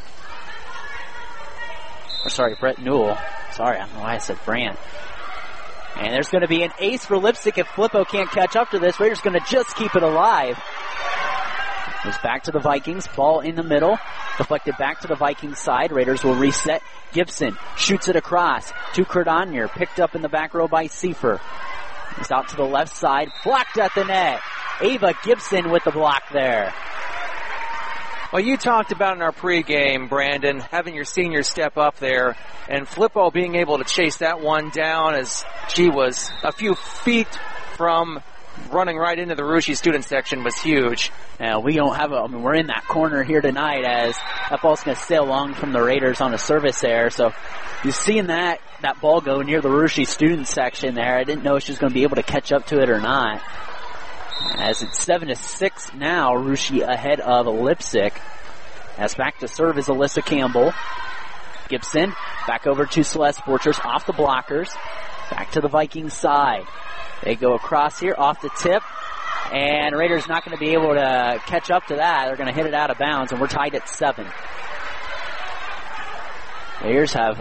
P: Or sorry, Brett Newell. Sorry, I don't know why I said Brandt. And there's going to be an ace for Lipstick if Flippo can't catch up to this. Raiders going to just keep it alive. Goes back to the Vikings. Ball in the middle. Deflected back to the Vikings side. Raiders will reset. Gibson shoots it across to Cardonier. Picked up in the back row by Seifer. He's out to the left side. Blocked at the net. Ava Gibson with the block there.
O: Well, you talked about in our pregame, Brandon, having your senior step up there, and Flippo being able to chase that one down as she was a few feet from running right into the Russia student section was huge.
P: Now, we don't have a, I mean, we're in that corner here tonight as that ball's going to sail along from the Raiders on a service there. So you're seeing that, that ball go near the Russia student section there. I didn't know if she was going to be able to catch up to it or not. As it's seven to six now, Russia ahead of Lipstick. As back to serve is Alyssa Campbell. Gibson back over to Celeste Borchers off the blockers. Back to the Vikings side. They go across here off the tip. And Raiders not going to be able to catch up to that. They're going to hit it out of bounds, and we're tied at seven. Raiders have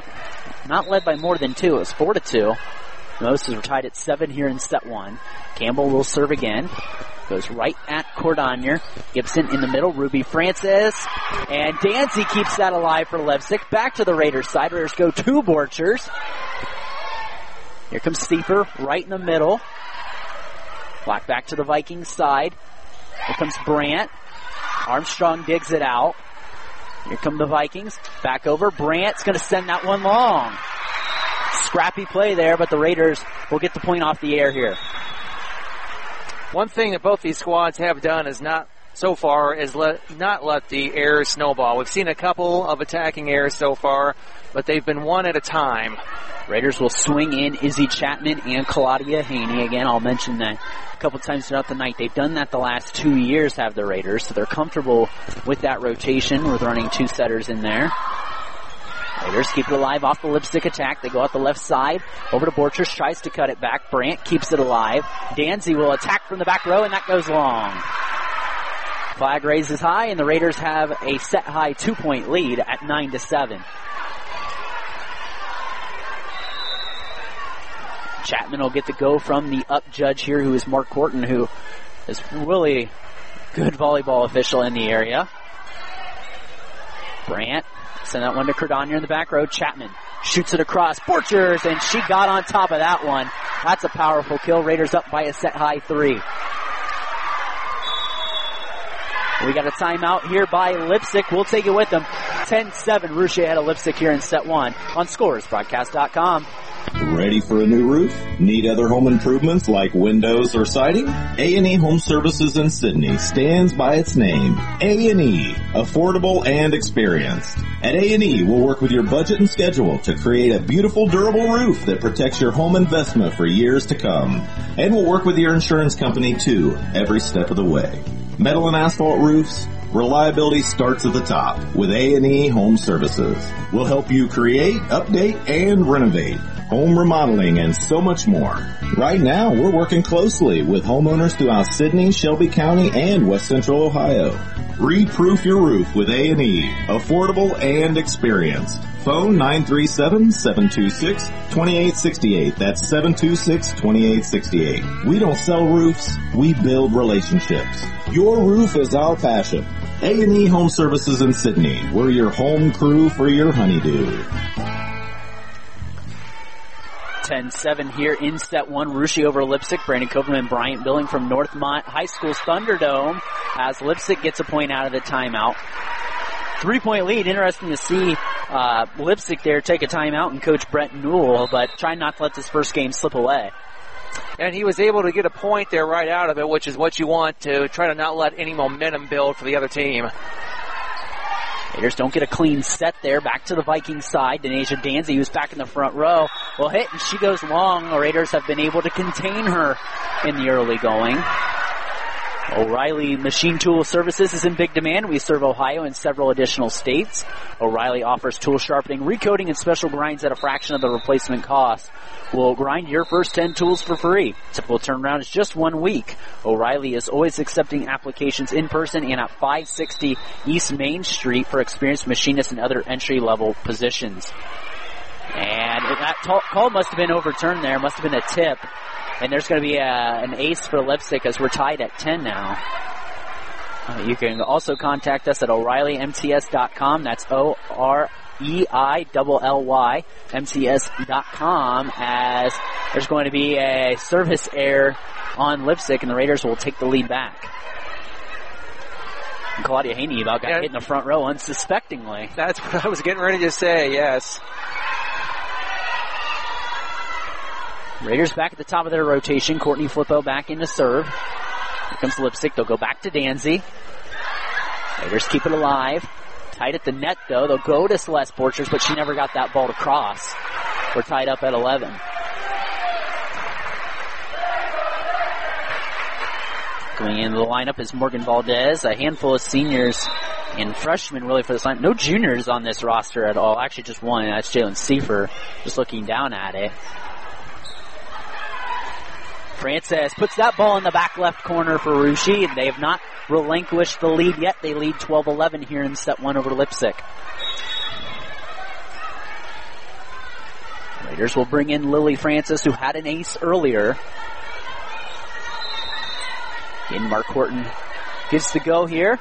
P: not led by more than two. It was four to two. Most are tied at seven here in set one. Campbell will serve again. Goes right at Cordonier. Gibson in the middle. Ruby Francis. And Dancy keeps that alive for Lipsick. Back to the Raiders side. Raiders go two Borchers. Here comes Steeper right in the middle. Black back to the Vikings side. Here comes Brandt. Armstrong digs it out. Here come the Vikings. Back over. Brandt's going to send that one long. Scrappy play there, but the Raiders will get the point off the air here.
O: One thing that both these squads have done is not, so far, is let, not let the errors snowball. We've seen a couple of attacking errors so far, but they've been one at a time.
P: Raiders will swing in Izzy Chapman and Claudia Haney. Again, I'll mention that a couple times throughout the night. They've done that the last two years, have the Raiders, so they're comfortable with that rotation, with running two setters in there. Raiders keep it alive off the Lipstick attack. They go out the left side. Over to Borchers, tries to cut it back. Brandt keeps it alive. Danzy will attack from the back row, and that goes long. Flag raises high, and the Raiders have a set-high two-point lead at nine to seven. Chapman will get the go from the up judge here, who is Mark Horton, who is really good volleyball official in the area. Brandt. Send that one to Cordonier in the back row. Chapman shoots it across. Borchers, and she got on top of that one. That's a powerful kill. Raiders up by a set-high three. We got a timeout here by Lipsick. We'll take it with them. ten seven. Russia ahead of Lipsick here in set one on Scores Broadcast dot com.
B: Ready for a new roof? Need other home improvements like windows or siding? A and E Home Services in Sydney stands by its name. A and E, affordable and experienced. At A and E, we'll work with your budget and schedule to create a beautiful, durable roof that protects your home investment for years to come. And we'll work with your insurance company too, every step of the way. Metal and asphalt roofs? Reliability starts at the top with A and E Home Services. We'll help you create, update, and renovate. Home remodeling, and so much more. Right now, we're working closely with homeowners throughout Sydney, Shelby County, and West Central Ohio. Re-proof your roof with A and E. Affordable and experienced. Phone nine three seven, seven two six, two eight six eight. That's seven two six, two eight six eight. We don't sell roofs, we build relationships. Your roof is our passion. A and E Home Services in Sydney. We're your home crew for your honeydew.
P: ten seven here in set one. Russia over Lipsick. Brandon Copeland and Bryant Billing from Northmont High School's Thunderdome as Lipsick gets a point out of the timeout. Three-point lead. Interesting to see uh, Lipsick there take a timeout and coach Brett Newell, but trying not to let this first game slip away.
O: And he was able to get a point there right out of it, which is what you want to try to not let any momentum build for the other team.
P: Raiders don't get a clean set there. Back to the Vikings side. Denasia Danzy, who's back in the front row, will hit, and she goes long. The Raiders have been able to contain her in the early going. O'Reilly Machine Tool Services is in big demand. We serve Ohio and several additional states. O'Reilly offers tool sharpening, recoating, and special grinds at a fraction of the replacement cost. We'll grind your first ten tools for free. Typical turnaround is just one week. O'Reilly is always accepting applications in person and at five sixty East Main Street for experienced machinists and other entry-level positions. And that t- call must have been overturned there. Must have been a tip. And there's going to be a, an ace for Lipsick as we're tied at ten now. Uh, you can also contact us at O'Reilly M T S dot com. That's O R E I L L Y M T S dot com, as there's going to be a service error on Lipsick, and the Raiders will take the lead back. And Claudia Haney about got yeah. hit in the front row unsuspectingly.
O: That's what I was getting ready to say, yes.
P: Raiders back at the top of their rotation. Courtney Flippo back in to serve. Here comes Lipsick. They'll go back to Danzy. Raiders keep it alive. Tight at the net, though. They'll go to Celeste Borchers, but she never got that ball to cross. We're tied up at eleven. Going into the lineup is Morgan Valdez. A handful of seniors and freshmen really for this line. No juniors on this roster at all. Actually, just one, and that's Jalen Seifer, just looking down at it. Frances puts that ball in the back left corner for Russia, and they have not relinquished the lead yet. They lead twelve eleven here in set one over Lipsick. Raiders will bring in Lily Francis, who had an ace earlier. Again, Mark Horton gets the go here.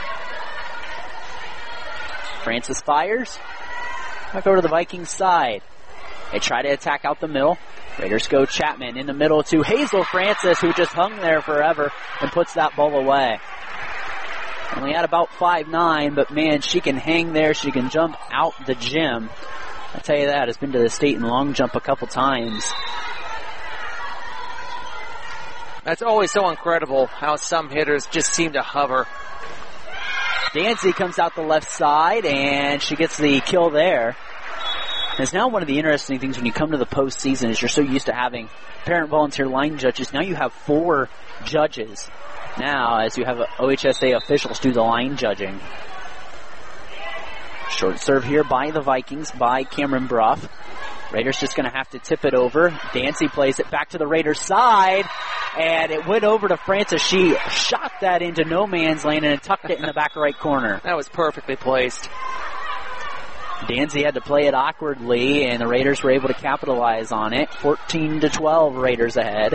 P: Francis fires. Back over to the Vikings side. They try to attack out the middle. Raiders go Chapman in the middle to Hazel Francis, who just hung there forever and puts that ball away. Only at about five nine, but man, she can hang there. She can jump out the gym. I'll tell you that. Has been to the state in long jump a couple times.
O: That's always so incredible how some hitters just seem to hover.
P: Dancy comes out the left side, and she gets the kill there. It's now one of the interesting things when you come to the postseason is you're so used to having parent volunteer line judges. Now you have four judges now as you have O H S A officials do the line judging. Short serve here by the Vikings, by Cameron Bruff. Raiders just going to have to tip it over. Dancy plays it back to the Raiders side, and it went over to Francis. She shot that into no man's land and tucked it in the back right corner.
O: That was perfectly placed.
P: Dancy had to play it awkwardly, and the Raiders were able to capitalize on it. fourteen to twelve, Raiders ahead.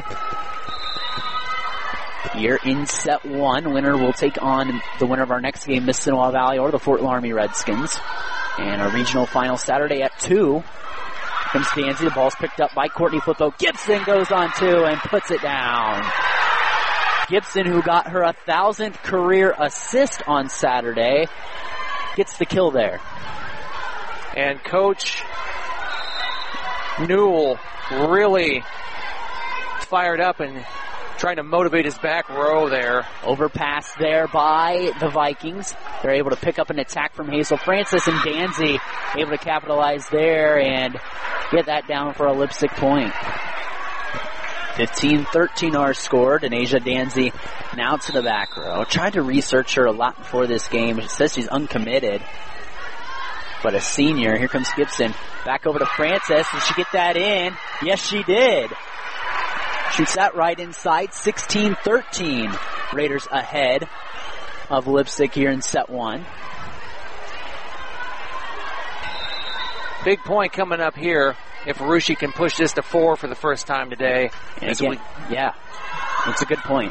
P: Here in set one, winner will take on the winner of our next game, Mississinawa Valley or the Fort Laramie Redskins. And our regional final Saturday at two. Comes Dancy, the ball's picked up by Courtney Flippo. Gibson goes on two and puts it down. Gibson, who got her a thousandth career assist on Saturday, gets the kill there.
O: And Coach Newell really fired up and trying to motivate his back row there.
P: Overpass there by the Vikings. They're able to pick up an attack from Hazel Francis, and Danzy able to capitalize there and get that down for a Lipstick point. fifteen thirteen our scored, and Asia Danzy now to the back row. Tried to research her a lot before this game. She says she's uncommitted, but a senior. Here comes Gibson. Back over to Francis. Did she get that in? Yes, she did. Shoots that right inside. sixteen thirteen. Raiders ahead of Lipstick here in set one.
O: Big point coming up here if Rushi can push this to four for the first time today.
P: And again, we- yeah, that's a good point.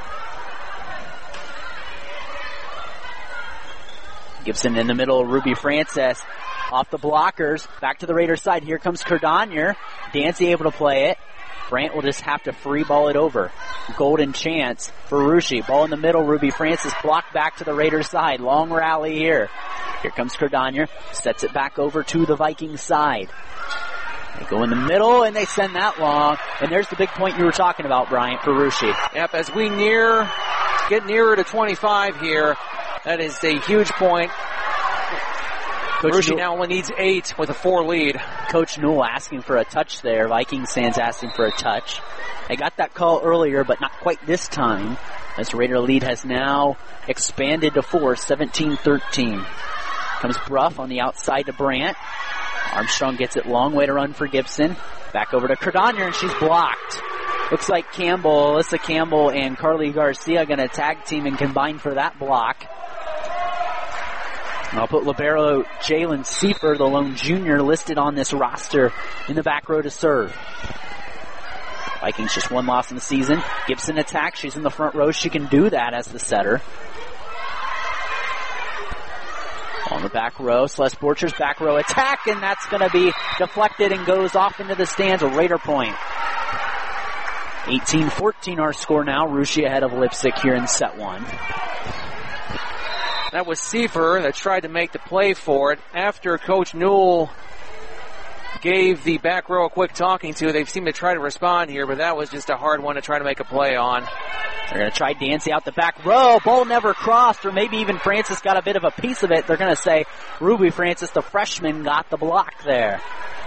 P: Gibson in the middle, Ruby Francis off the blockers. Back to the Raiders side. Here comes Cardonier. Dancy able to play it. Brant will just have to free ball it over. Golden chance for Rushi. Ball in the middle. Ruby Francis blocked back to the Raiders side. Long rally here. Here comes Cardonier. Sets it back over to the Vikings side. They go in the middle and they send that long. And there's the big point you were talking about, Bryant, for Rushi.
O: Yep, as we near, get nearer to twenty-five here, that is a huge point. Coach Rushi Newell now only needs eight with a four lead.
P: Coach Newell asking for a touch there. Vikings fans asking for a touch. They got that call earlier, but not quite this time, as the Raider lead has now expanded to four, seventeen thirteen. Comes Bruff on the outside to Brant. Armstrong gets it long way to run for Gibson. Back over to Cardonier, and she's blocked. Looks like Campbell, Alyssa Campbell and Carly Garcia going to tag team and combine for that block. And I'll put libero Jalen Seifer, the lone junior, listed on this roster in the back row to serve. Vikings just one loss in the season. Gibson attacks. She's in the front row. She can do that as the setter. On the back row, Celeste Borcher's back row attack, and that's going to be deflected and goes off into the stands. A Raider point. eighteen fourteen our score now. Rushi ahead of Lipstick here in set one.
O: That was Seifer that tried to make the play for it. After Coach Newell gave the back row a quick talking to, they seemed to try to respond here, but that was just a hard one to try to make a play on.
P: They're going to try Dancy out the back row. Ball never crossed, or maybe even Francis got a bit of a piece of it. They're going to say Ruby Francis, the freshman, got the block there.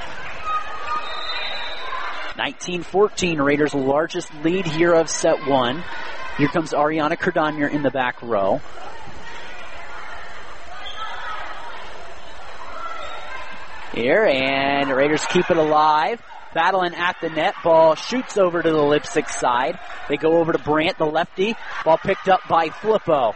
P: nineteen fourteen, Raiders' largest lead here of set one. Here comes Ariana Cardonier in the back row. Here, and the Raiders keep it alive. Battling at the net. Ball shoots over to the Lipstick side. They go over to Brant, the lefty. Ball picked up by Flippo.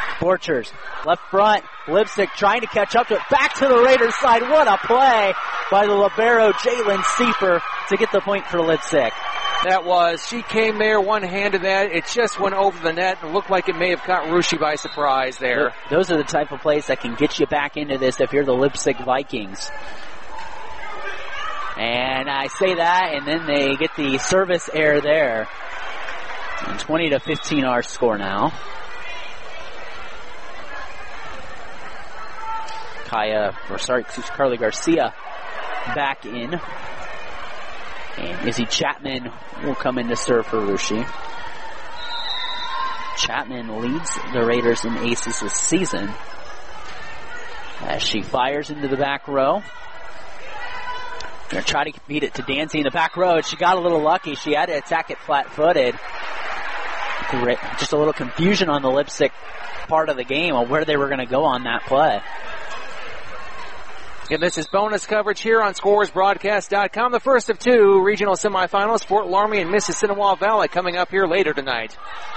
P: Borchers, left front. Lipstick trying to catch up to it. Back to the Raiders side. What a play by the libero, Jalen Seifer, to get the point for Leipzig.
O: That was, she came there one-handed that. It just went over the net and looked like it may have caught Russia by surprise there.
P: Those are the type of plays that can get you back into this if you're the Leipzig Vikings. And I say that, and then they get the service error there. And twenty to fifteen our score now. Kaya, or sorry, Carly Garcia back in. And Izzy Chapman will come in to serve for Russia. Chapman leads the Raiders in aces this season as she fires into the back row. Gonna try to beat it to Dancy in the back row. She got a little lucky. She had to attack it flat-footed. Just a little confusion on the Leipzig part of the game on where they were going to go on that play.
O: And this is bonus coverage here on Scores Broadcast dot com. The first of two regional semifinals, Fort Laramie and Mississinawa Valley, coming up here later tonight.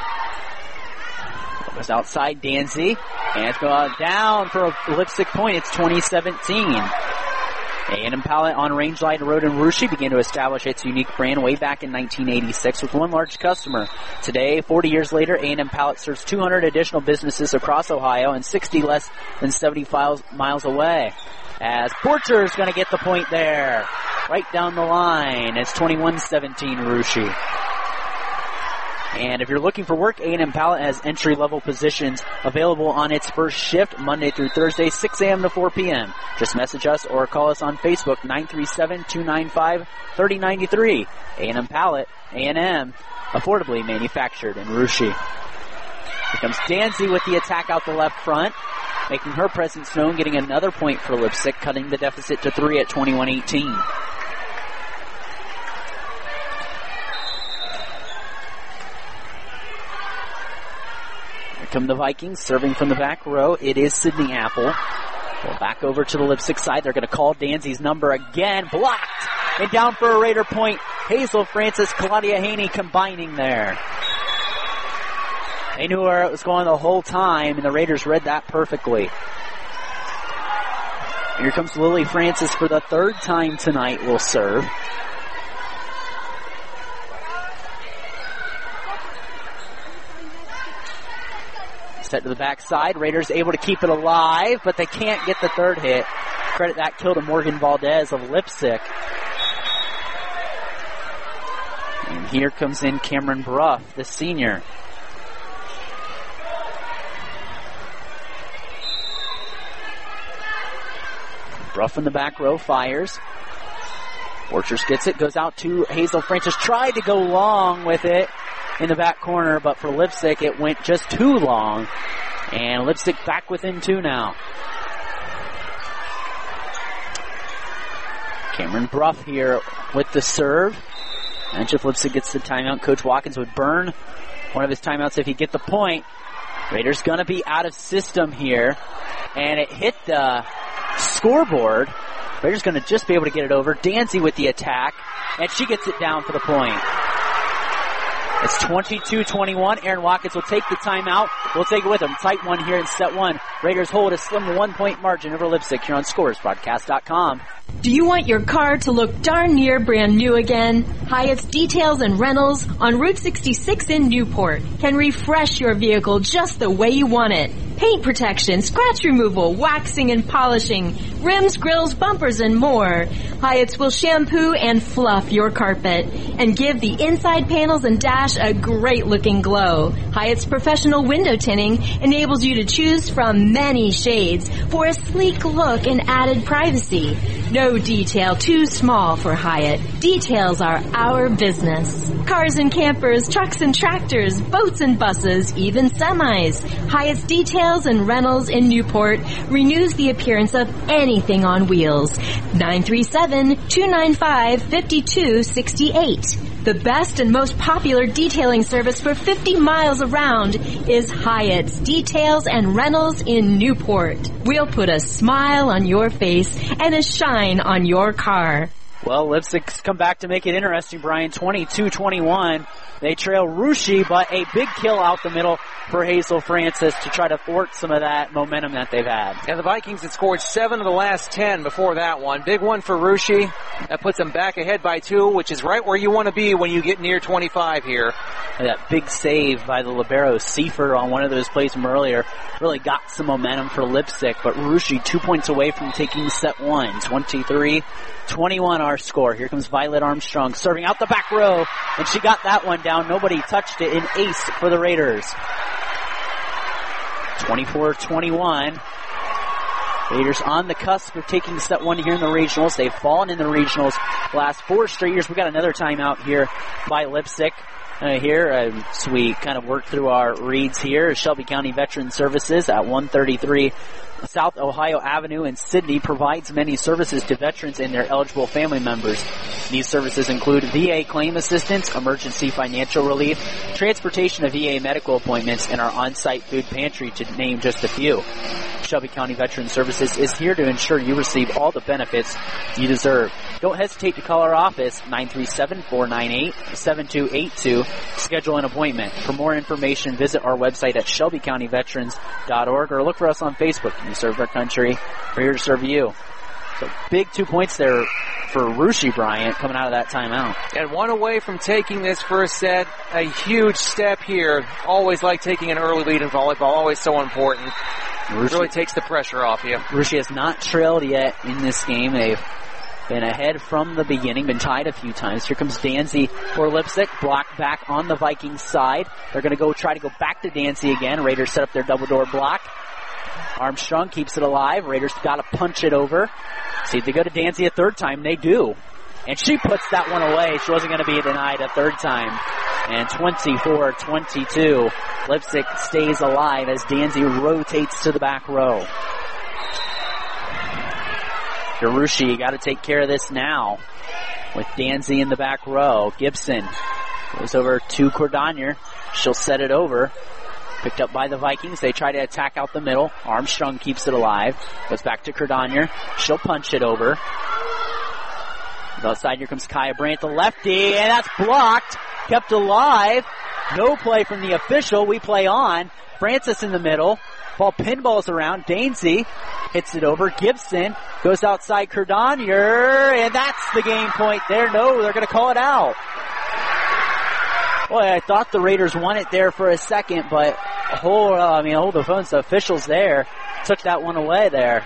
P: It was outside Dancy, and it's going down for a Leipzig point. It's twenty seventeen. A and M Pallet on Range Light Road in Russia began to establish its unique brand way back in nineteen eighty-six with one large customer. Today, forty years later, A and M Pallet serves two hundred additional businesses across Ohio and sixty less than seventy miles away. As Porcher is going to get the point there, right down the line. It's twenty-one seventeen Russia. And if you're looking for work, A and M Pallet has entry-level positions available on its first shift, Monday through Thursday, six a.m. to four p.m. Just message us or call us on Facebook, nine three seven, two nine five, three oh nine three. A and M Pallet, A and M, affordably manufactured in Russia. Here comes Dancy with the attack out the left front, making her presence known, getting another point for Leipzig, cutting the deficit to three at twenty-one eighteen. Here come the Vikings, serving from the back row. It is Sydney Apple. Well, back over to the Leipzig side. They're going to call Danzy's number again. Blocked. And down for a Raider point. Hazel Francis, Claudia Haney combining there. They knew where it was going the whole time, and the Raiders read that perfectly. Here comes Lily Francis for the third time tonight will serve. Set to the backside. Raiders able to keep it alive, but they can't get the third hit. Credit that kill to Morgan Valdez of Leipzig. And here comes in Cameron Bruff, the senior. Bruff in the back row fires. Borchers gets it, goes out to Hazel Francis. Tried to go long with it in the back corner, but for Leipzig it went just too long. And Leipzig back within two now. Cameron Bruff here with the serve. And if Leipzig gets the timeout, Coach Watkins would burn one of his timeouts if he get the point. Raiders gonna be out of system here. And it hit the scoreboard. Raiders going to just be able to get it over. Dancy with the attack, and she gets it down for the point. It's twenty-two twenty-one. Aaron Watkins will take the timeout. We'll take it with him. Tight one here in set one. Raiders hold a slim one-point margin over Leipzig here on Scores Broadcast dot com.
F: Do you want your car to look darn near brand new again? Hyatt's Details and Rentals on Route sixty-six in Newport can refresh your vehicle just the way you want it. Paint protection, scratch removal, waxing and polishing, rims, grills, bumpers, and more. Hyatt's will shampoo and fluff your carpet and give the inside panels and dash a great looking glow. Hyatt's professional window tinting enables you to choose from many shades for a sleek look and added privacy. No detail too small for Hyatt. Details are our business. Cars and campers, trucks and tractors, boats and buses, even semis. Hyatt's Details and Rentals in Newport renews the appearance of anything on wheels. nine three seven, two nine five, five two six eight. The best and most popular detailing service for fifty miles around is Hyatt's Details and Rentals in Newport. We'll put a smile on your face and a shine on your car.
P: Well, Leipzig's come back to make it interesting, Brian. twenty-two twenty-one. They trail Russia, but a big kill out the middle for Hazel Francis to try to thwart some of that momentum that they've had.
O: And the Vikings had scored seven of the last ten before that one. Big one for Russia. That puts them back ahead by two, which is right where you want to be when you get near twenty-five here.
P: And that big save by the libero Seifert on one of those plays from earlier really got some momentum for Lipsick, but Russia two points away from taking set one. twenty-three twenty-one our score. Here comes Violet Armstrong serving out the back row, and she got that one down. Nobody touched it. An ace for the Raiders. twenty-four twenty-one. Raiders on the cusp of taking set one here in the regionals. They've fallen in the regionals the last four straight years. We got another timeout here by Lipsick. Uh, here, uh, so we kind of work through our reads here. Shelby County Veteran Services at one thirty-three South Ohio Avenue in Sidney provides many services to veterans and their eligible family members. These services include V A claim assistance, emergency financial relief, transportation of V A medical appointments, and our on-site food pantry, to name just a few. Shelby County Veteran Services is here to ensure you receive all the benefits you deserve. Don't hesitate to call our office, nine three seven, four nine eight, seven two eight two. Schedule an appointment. For more information, visit our website at shelby county veterans dot org or look for us on Facebook. We serve our country. We're here to serve you. So big two points there for Russia Bryant coming out of that timeout.
O: And one away from taking this first set. A huge step here. Always like taking an early lead in volleyball. Always so important. It really takes the pressure off you.
P: Russia has not trailed yet in this game. They've been ahead from the beginning, been tied a few times. Here comes Danzy for Lipsick. Block back on the Vikings side. They're going to go try to go back to Danzy again. Raiders set up their double door block. Armstrong keeps it alive. Raiders got to punch it over. See if they go to Danzy a third time. They do. And she puts that one away. She wasn't going to be denied a third time. And twenty-four twenty-two. Lipsick stays alive as Danzy rotates to the back row. Garushi, you got to take care of this now with Danzy in the back row. Gibson goes over to Cordonier. She'll set it over. Picked up by the Vikings. They try to attack out the middle. Armstrong keeps it alive. Goes back to Cordonier. She'll punch it over. Outside, here comes Kaya Brandt, the lefty, and that's blocked. Kept alive. No play from the official. We play on. Francis in the middle. Ball pinballs around. Danzy hits it over. Gibson goes outside Cordonier, and that's the game point there. No, they're going to call it out. Boy, I thought the Raiders won it there for a second, but hold, uh, I mean, hold the phones. The officials there took that one away there.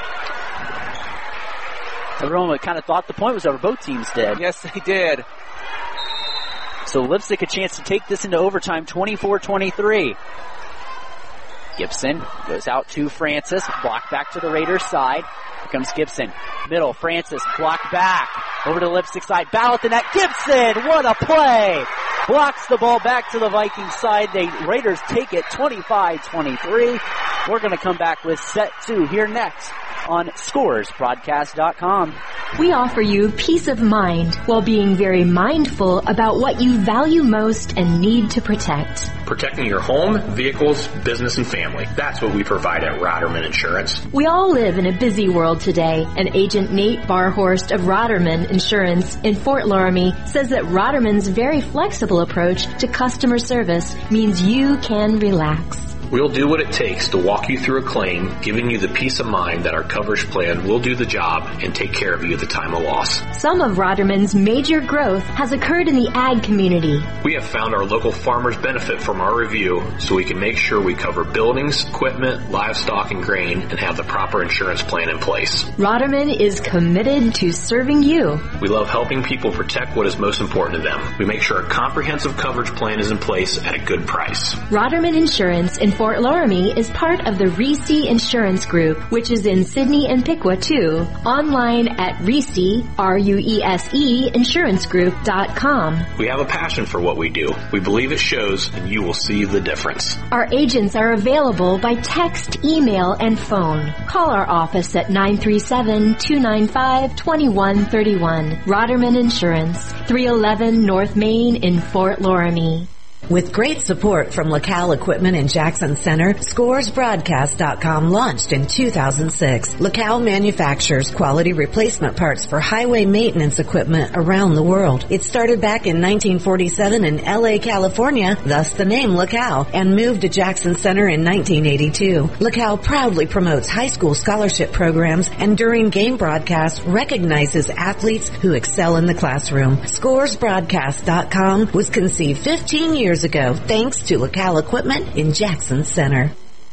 P: Everyone kind of thought the point was over. Both teams did.
O: Yes, they did.
P: So Lipsick a chance to take this into overtime, twenty-four twenty-three. Gibson goes out to Francis. Block back to the Raiders side. Here comes Gibson. Middle, Francis, block back. Over to Lipsick side. Bow at the net. Gibson, what a play! Blocks the ball back to the Vikings side. The Raiders take it twenty-five twenty-three. We're going to come back with set two here next on scores broadcast dot com.
F: We offer you peace of mind while being very mindful about what you value most and need to protect.
H: Protecting your home, vehicles, business, and family. That's what we provide at Roderman Insurance.
F: We all live in a busy world today, and Agent Nate Barhorst of Roderman Insurance in Fort Laramie says that Roderman's very flexible approach to customer service means you can relax.
H: We'll do what it takes to walk you through a claim, giving you the peace of mind that our coverage plan will do the job and take care of you at the time of loss.
F: Some of Roderman's major growth has occurred in the ag community.
H: We have found our local farmers benefit from our review, so we can make sure we cover buildings, equipment, livestock, and grain, and have the proper insurance plan in place.
F: Roderman is committed to serving you.
H: We love helping people protect what is most important to them. We make sure a comprehensive coverage plan is in place at a good price.
F: Roderman Insurance in Fort Laramie is part of the Reese Insurance Group, which is in Sidney and Piqua too. Online at Reese, R U E S E, insurance group dot com.
H: We have a passion for what we do. We believe it shows, and you will see the difference.
F: Our agents are available by text, email, and phone. Call our office at nine three seven, two nine five, two one three one. Roderman Insurance, three eleven North Main in Fort Laramie.
I: With great support from LaCal Equipment in Jackson Center, Scores Broadcast dot com launched in two thousand six. LaCal manufactures quality replacement parts for highway maintenance equipment around the world. It started back in nineteen forty-seven in L A, California, thus the name LaCal, and moved to Jackson Center in nineteen eighty-two. LaCal proudly promotes high school scholarship programs and during game broadcasts recognizes athletes who excel in the classroom. Scores Broadcast dot com was conceived fifteen years ago, thanks to LaCal Equipment in Jackson Center.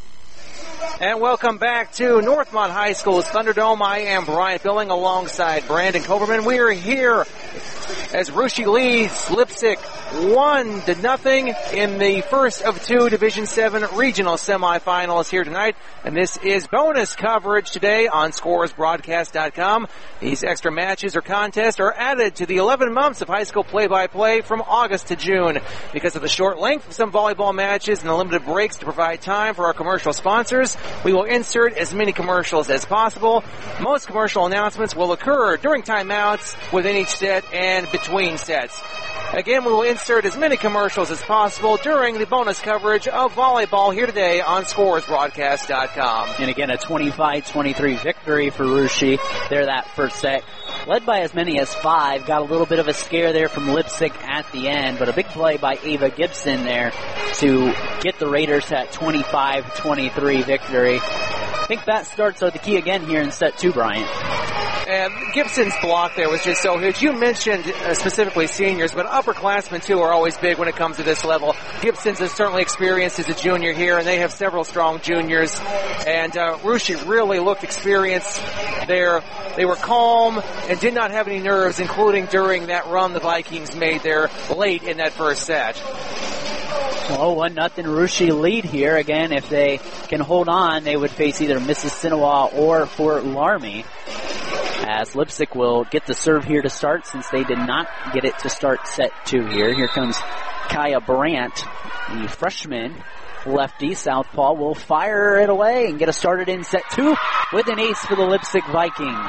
O: And welcome back to Northmont High School's Thunderdome. I am Brian Billing alongside Brandon Koberman. We are here as Russia leads Lipsick one to nothing in the first of two Division seven regional semifinals here tonight. And this is bonus coverage today on Scores Broadcast dot com. These extra matches or contests are added to the eleven months of high school play-by-play from August to June. Because of the short length of some volleyball matches and the limited breaks to provide time for our commercial sponsors, we will insert as many commercials as possible. Most commercial announcements will occur during timeouts within each set and between sets. Again, we will insert as many commercials as possible during the bonus coverage of volleyball here today on Scores Broadcast dot com.
P: And again, a twenty-five twenty-three victory for Russia there that first set. Led by as many as five. Got a little bit of a scare there from Lipsick at the end, but a big play by Ava Gibson there to get the Raiders that twenty-five twenty-three victory. I think that starts are the key again here in set two, Bryant.
O: And Gibson's block there was just so huge. You mentioned uh, specifically seniors, but upperclassmen too are always big when it comes to this level. Gibson's is certainly experienced as a junior here, and they have several strong juniors. And uh, Russia really looked experienced there. They were calm and did not have any nerves, including during that run the Vikings made there late in that first set.
P: Well, one nothing Russia lead here. Again, if they can hold on, they would face either Mississinawa or Fort Laramie. As Lipsick will get the serve here to start since they did not get it to start set two here. Here comes Kaya Brandt, the freshman lefty southpaw, will fire it away and get us started in set two with an ace for the Lipsick Vikings.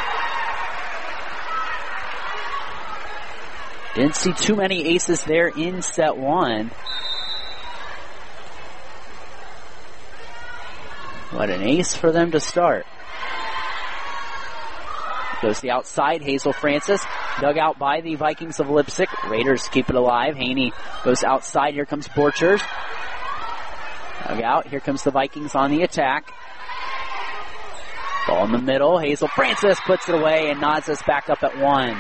P: Didn't see too many aces there in set one. What an ace for them to start. Goes the outside, Hazel Francis, dug out by the Vikings of Lipsick. Raiders keep it alive. Haney goes outside. Here comes Borchers. Dug out. Here comes the Vikings on the attack. Ball in the middle. Hazel Francis puts it away and nods us back up at one.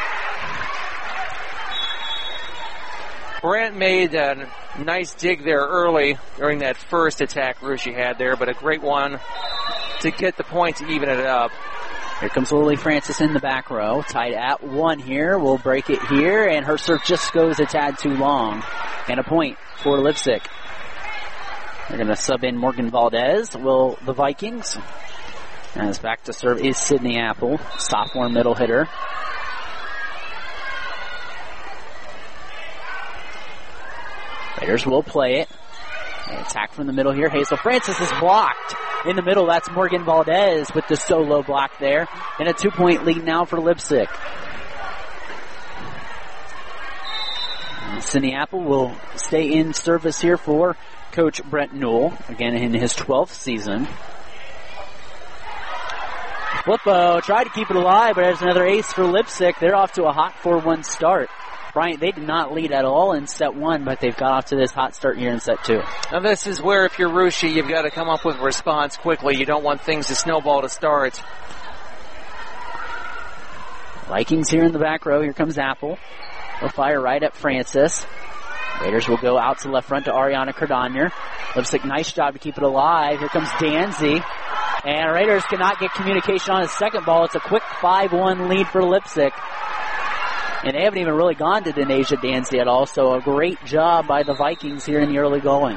O: Brandt made a nice dig there early during that first attack Russia had there, but a great one to get the point to even it up.
P: Here comes Lily Francis in the back row. Tied at one here. We'll break it here, and her serve just goes a tad too long. And a point for Lipsick. They're going to sub in Morgan Valdez. Will the Vikings? As back to serve is Sydney Apple, sophomore middle hitter. Raiders will play it. They attack from the middle here. Hazel Francis is blocked. In the middle, that's Morgan Valdez with the solo block there. And a two-point lead now for Lipsick. Sydney Apple will stay in service here for Coach Brent Newell, again in his twelfth season. Flippo tried to keep it alive, but there's another ace for Lipsick. They're off to a hot four one start. Bryant, they did not lead at all in set one, but they've got off to this hot start here in set two.
O: Now this is where if you're Russia, you've got to come up with a response quickly. You don't want things to snowball to start.
P: Vikings here in the back row. Here comes Apple. They'll fire right at Francis. Raiders will go out to left front to Ariana Cardonier. Lipsick, nice job to keep it alive. Here comes Danzy. And Raiders cannot get communication on his second ball. It's a quick five one lead for Lipsick. And they haven't even really gone to Denasia Danzy at all, so a great job by the Vikings here in the early going.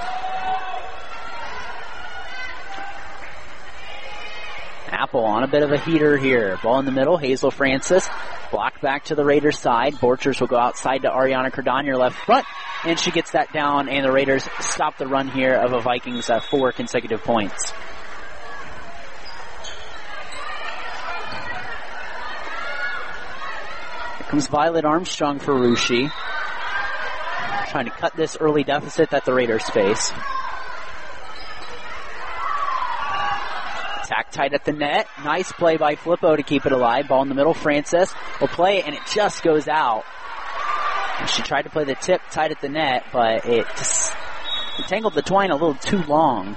P: Apple on a bit of a heater here. Ball in the middle, Hazel Francis. Blocked back to the Raiders side. Borchers will go outside to Ariana Cardonier left front, and she gets that down, and the Raiders stop the run here of a Vikings uh, four consecutive points. Comes Violet Armstrong for Russia. trying to cut this early deficit that the Raiders face. Attack tight at the net. Nice play by Flippo to keep it alive. Ball in the middle. Francis will play it, and it just goes out. And she tried to play the tip tight at the net, but it just it tangled the twine a little too long.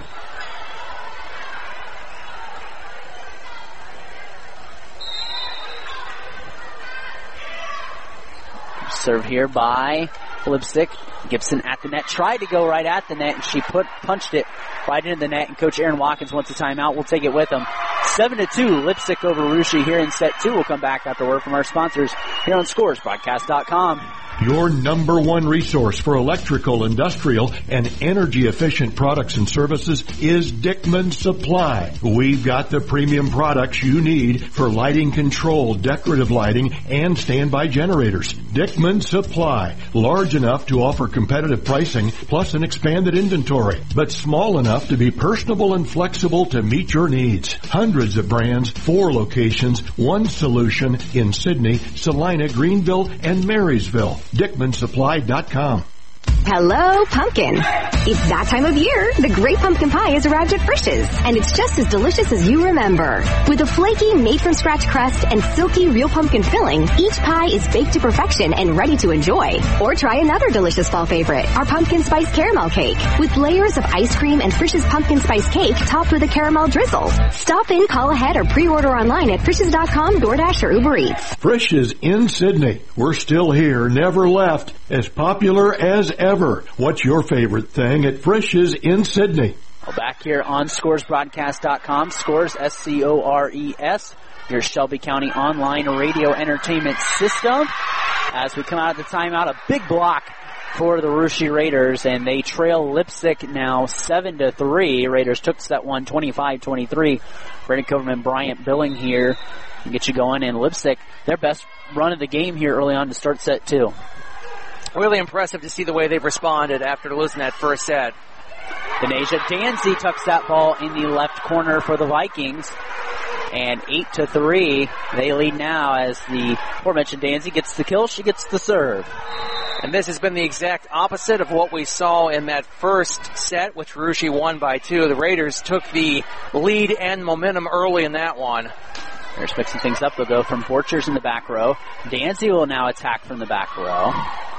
P: Serve here by Lipstick. Gibson at the net. Tried to go right at the net, and she put punched it right into the net, and Coach Aaron Watkins wants a timeout. We'll take it with him. seven to two, Lipstick over Russia here in set two. We'll come back after word from our sponsors here on Scores Broadcast dot com.
C: Your number one resource for electrical, industrial, and energy-efficient products and services is Dickman Supply. We've got the premium products you need for lighting control, decorative lighting, and standby generators. Dickman Supply, large enough to offer competitive pricing plus an expanded inventory, but small enough to be personable and flexible to meet your needs. Hundreds of brands, four locations, one solution in Sydney, Salina, Greenville, and Marysville. Dickman Supply dot com.
J: Hello, pumpkin. It's that time of year. The great pumpkin pie has arrived at Frisch's, and it's just as delicious as you remember. With a flaky, made-from-scratch crust and silky real pumpkin filling, each pie is baked to perfection and ready to enjoy. Or try another delicious fall favorite, our pumpkin spice caramel cake, with layers of ice cream and Frisch's pumpkin spice cake topped with a caramel drizzle. Stop in, call ahead, or pre-order online at Frisch's dot com, DoorDash, or Uber Eats.
C: Frisch's in Sydney. We're still here, never left, as popular as ever. What's your favorite thing at Frisch's in Sydney?
P: Well, back here on Scores Broadcast dot com, Scores, S C O R E S, your Shelby County online radio entertainment system. As we come out of the timeout, a big block for the Russia Raiders, and they trail Lipstick now seven to three. Raiders took set one, twenty-five twenty-three. Brandon Coverman, Bryant Billing here to get you going, and Lipstick, their best run of the game here early on to start set two.
O: Really impressive to see the way they've responded after losing that first set.
P: Denasia Danzy tucks that ball in the left corner for the Vikings. And eight to three, they lead now as the aforementioned Danzy gets the kill, she gets the serve.
O: And this has been the exact opposite of what we saw in that first set, which Russia won by two. The Raiders took the lead and momentum early in that one.
P: They're mixing things up. They'll go from Borchers in the back row. Danzy will now attack from the back row.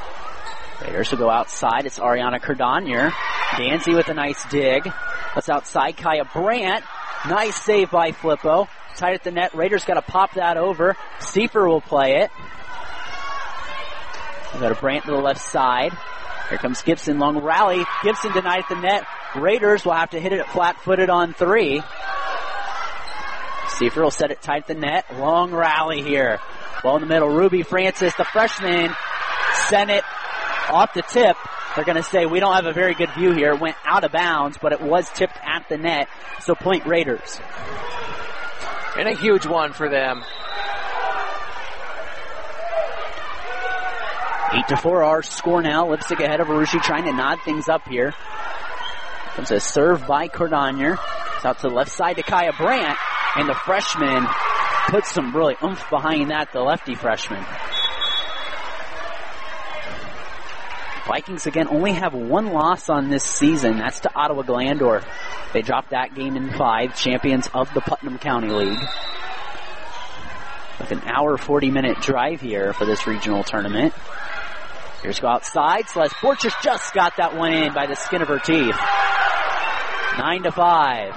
P: Raiders will go outside. It's Ariana Cardonier. Danzy with a nice dig. That's outside. Kaya Brandt. Nice save by Flippo. Tight at the net. Raiders got to pop that over. Stiefer will play it. We've got a Brandt to the left side. Here comes Gibson. Long rally. Gibson denied at the net. Raiders will have to hit it flat-footed on three. Stiefer will set it tight at the net. Long rally here. Ball in the middle. Ruby Francis, the freshman, sent it off the tip. They're going to say we don't have a very good view here. It went out of bounds, but it was tipped at the net. So point Raiders.
O: And a huge one for them.
P: Eight to four, our score now. Lipstick ahead of Arushi, trying to nod things up here. Comes a serve by Cordonier. It's out to the left side to Kaya Brandt. And the freshman puts some really oomph behind that, the lefty freshman. Vikings, again, only have one loss on this season. That's to Ottawa Glandorf. They dropped that game in five, champions of the Putnam County League. With an hour, forty-minute drive here for this regional tournament. Here's go outside. Celeste Borchers just got that one in by the skin of her teeth. Nine to five.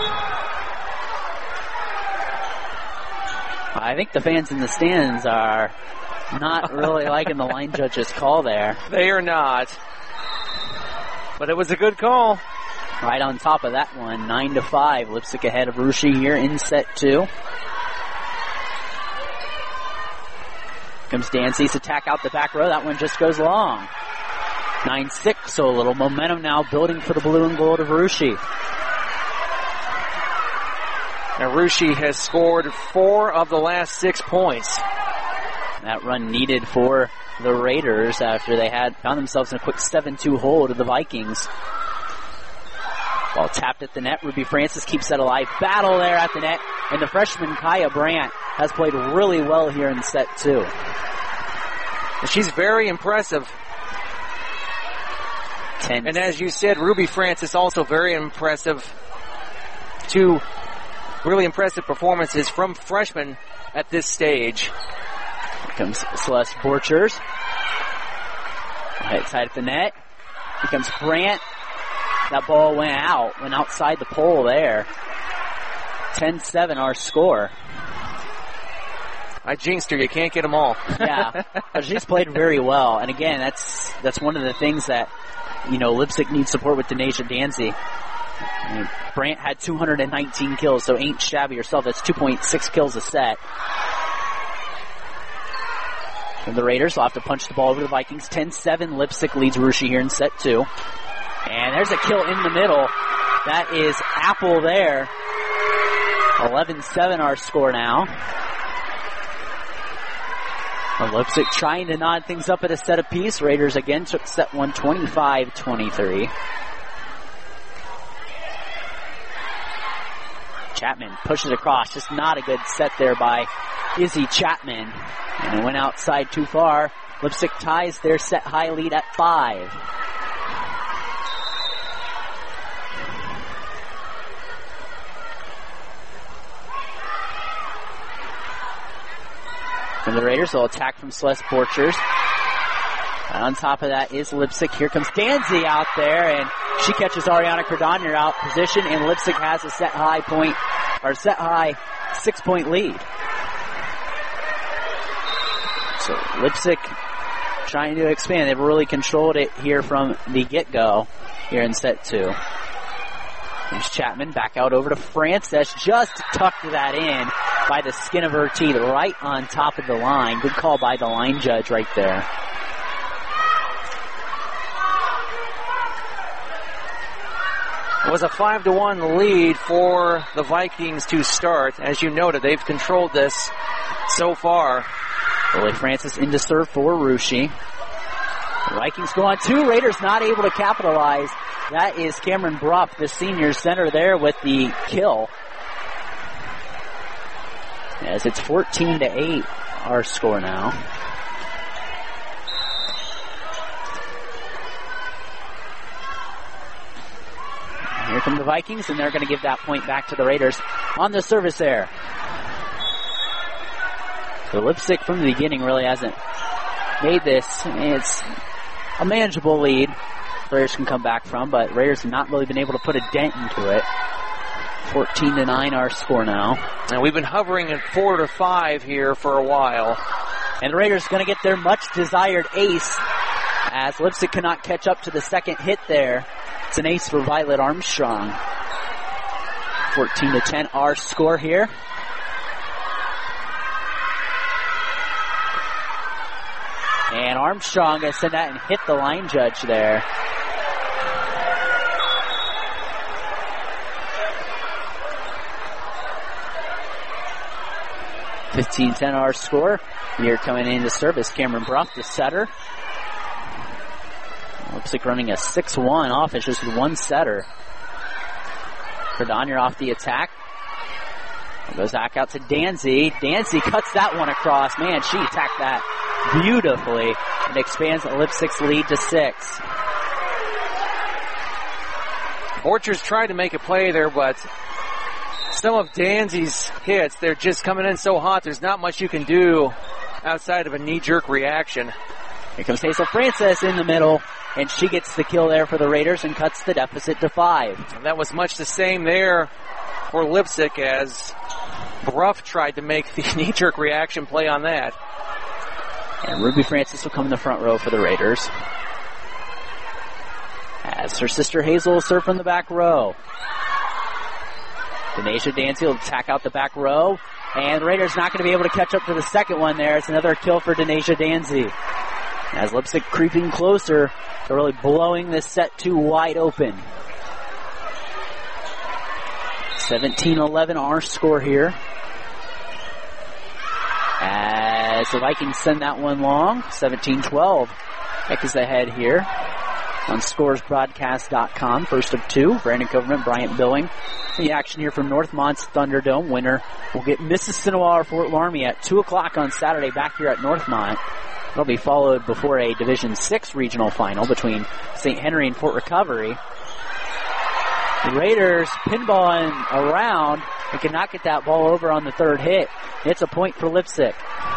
P: I think the fans in the stands are not really liking the line judge's call there.
O: They are not. But it was a good call.
P: Right on top of that one, nine to five. Lipstick ahead of Rushi here in set two. Comes Dancy's attack out the back row. That one just goes long. nine six, so a little momentum now building for the blue and gold of Rushi.
O: Now Rushi has scored four of the last six points.
P: That run needed for the Raiders after they had found themselves in a quick seven two hold of the Vikings. Ball tapped at the net. Ruby Francis keeps that alive. Battle there at the net. And the freshman Kaya Brandt has played really well here in set two.
O: She's very impressive.
P: ten.
O: And as you said, Ruby Francis also very impressive. Two really impressive performances from freshmen at this stage.
P: Here comes Celeste Borchers. Right side of the net. Here comes Brandt. That ball went out, went outside the pole there. ten seven our score.
O: I jinxed her. You can't get them all.
P: Yeah, but she's played very well. And again, that's that's one of the things that, you know, Lipsick needs support with Denasia Danzy. I mean, Brandt had two hundred nineteen kills, so ain't shabby herself. That's two point six kills a set. And the Raiders will have to punch the ball over the Vikings. ten seven, Lipsick leads Russia here in set two. And there's a kill in the middle. That is Apple there. eleven seven our score now. And Lipsick trying to nod things up at a set apiece. Raiders again took set one twenty-five twenty-three. Chapman pushes across. Just not a good set there by Izzy Chapman. And it went outside too far. Lipsick ties their set high lead at five. And the Raiders will attack from Celeste Borchers. And on top of that is Lipsick. Here comes Danzy out there, and she catches Ariana Cardonier out of position, and Lipsick has a set high point, or set high six point lead. So Lipsick trying to expand. They've really controlled it here from the get-go here in set two. Here's Chapman back out over to Francis. Just tucked that in by the skin of her teeth right on top of the line. Good call by the line judge right there.
O: It was a five to one lead for the Vikings to start. As you noted, they've controlled this so far.
P: Lily Francis into serve for Russia. The Vikings go on two. Raiders not able to capitalize. That is Cameron Bruff, the senior center there with the kill. As it's fourteen to eight, our score now. Here come the Vikings, and they're going to give that point back to the Raiders on the service there. So Lipsick from the beginning really hasn't made this. It's a manageable lead Raiders can come back from, but Raiders have not really been able to put a dent into it. fourteen to nine our score now.
O: And we've been hovering at four to five here for a while.
P: And the Raiders going to get their much desired ace as Lipsick cannot catch up to the second hit there. It's an ace for Violet Armstrong. fourteen to ten our score here. And Armstrong going to send that and hit the line judge there. fifteen ten our score. Here coming into service, Cameron Bruff, the setter. Looks like running a six one offense, just with one setter. Cardonier off the attack. Goes back out to Danzy. Danzy cuts that one across. Man, she attacked that beautifully and expands Lipsick's lead to six.
O: Borchers tried to make a play there, but some of Danzy's hits, they're just coming in so hot, there's not much you can do outside of a knee-jerk reaction.
P: Here comes Hazel Francis in the middle, and she gets the kill there for the Raiders and cuts the deficit to five.
O: And that was much the same there for Lipsick as Bruff tried to make the knee-jerk reaction play on that.
P: And Ruby Francis will come in the front row for the Raiders. As her sister Hazel will serve from the back row. Denasia Dancy will attack out the back row. And the Raiders not going to be able to catch up to the second one there. It's another kill for Denasia Dancy. As Lipsick creeping closer, they're really blowing this set two wide open. seventeen eleven our score here. As the Vikings send that one long, seventeen twelve. Heck is ahead here on scores broadcast dot com. First of two, Brandon Coverman, Bryant Billing. The action here from Northmont's Thunderdome. Winner will get Mississinawa or Fort Laramie at two o'clock on Saturday back here at Northmont. It'll be followed before a Division six regional final between Saint Henry and Fort Recovery. The Raiders pinballing around and cannot get that ball over on the third hit. It's a point for Lipsick.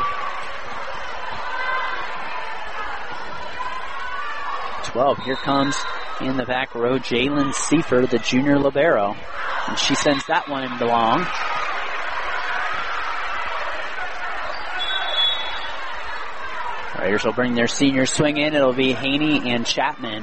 P: twelve. Here comes in the back row Jalen Seifer, the junior libero. And she sends that one long. Raiders will bring their senior swing in. It'll be Haney and Chapman.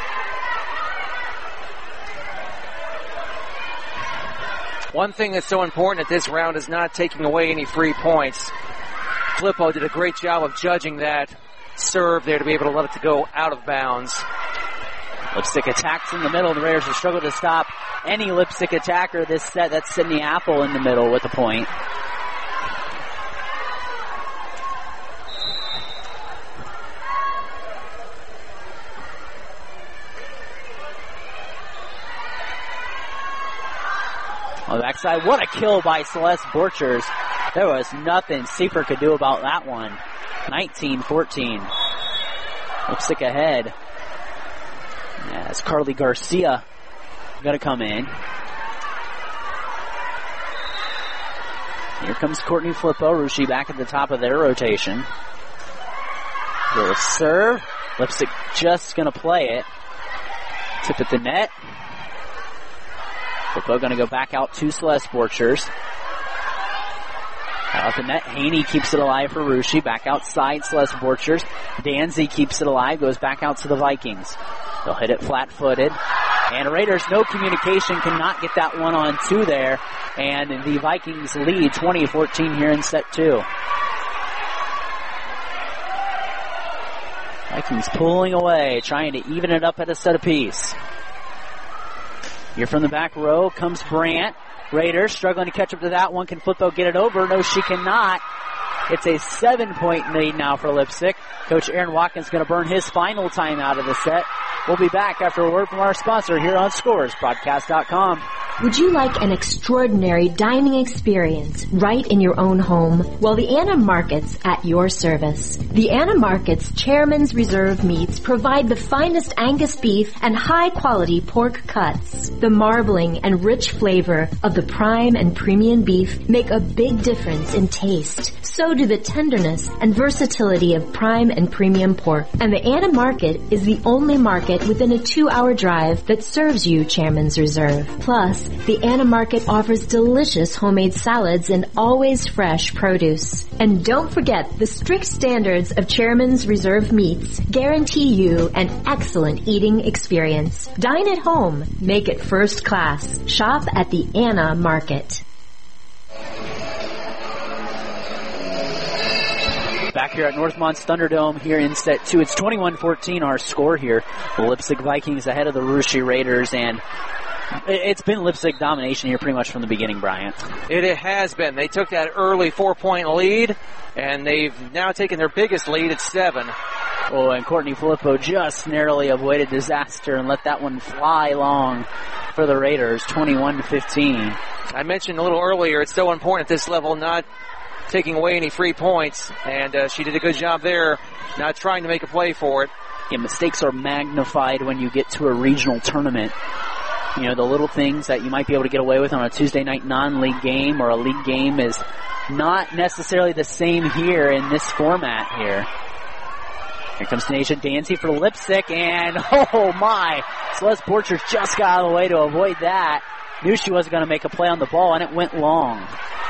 O: One thing that's so important at this round is not taking away any free points. Flippo did a great job of judging that serve there to be able to let it to go out of bounds.
P: Lipsick attacks in the middle. The Raiders will struggle to stop any Lipsick attacker this set. That's Sydney Apple in the middle with a point. On the backside, what a kill by Celeste Borchers. There was nothing Seifer could do about that one. nineteen fourteen. Lipsick ahead. As Carly Garcia going to come in. Here comes Courtney Flippo. Rushi back at the top of their rotation. Little serve. Lipsick just going to play it. Tip at the net. Flippo going to go back out to Celeste Borchers. Out the net, Haney keeps it alive for Rushi. Back outside, Celeste Borchers. Danzy keeps it alive, goes back out to the Vikings. They'll hit it flat-footed. And Raiders, no communication, cannot get that one on two there. And the Vikings lead twenty fourteen here in set two. Vikings pulling away, trying to even it up at a set apiece. Here from the back row comes Brandt. Raiders struggling to catch up to that one. Can Flippo get it over? No, she cannot. It's a seven-point lead now for Lipsick. Coach Aaron Watkins going to burn his final time out of the set. We'll be back after a word from our sponsor here on Scores Broadcast dot com.
F: Would you like an extraordinary dining experience right in your own home? Well, the Anna Markets at your service. The Anna Markets Chairman's Reserve meats provide the finest Angus beef and high-quality pork cuts. The marbling and rich flavor of the prime and premium beef make a big difference in taste. So do the tenderness and versatility of prime and premium pork. And the Anna Market is the only market within a two-hour drive that serves you Chairman's Reserve. Plus, the Anna Market offers delicious homemade salads and always fresh produce. And don't forget, the strict standards of Chairman's Reserve meats guarantee you an excellent eating experience. Dine at home. Make it first class. Shop at the Anna Market.
P: Back here at Northmont's Thunderdome here in set two. It's twenty-one fourteen our score here. The Lipsick Vikings ahead of the Rushi Raiders, and it's been Lipsick domination here pretty much from the beginning, Bryant.
O: It, it has been. They took that early four-point lead, and they've now taken their biggest lead at seven.
P: Oh, and Courtney Filippo just narrowly avoided disaster and let that one fly long for the Raiders, twenty-one fifteen.
O: I mentioned a little earlier, it's so important at this level not taking away any free points, and uh, she did a good job there, not trying to make a play for it.
P: Yeah, mistakes are magnified when you get to a regional tournament. You know, the little things that you might be able to get away with on a Tuesday night non-league game or a league game is not necessarily the same here in this format here. Here comes Tanisha Dancy for Lipsick, and oh my, Celeste Borchers just got out of the way to avoid that. Knew she wasn't going to make a play on the ball, and it went long.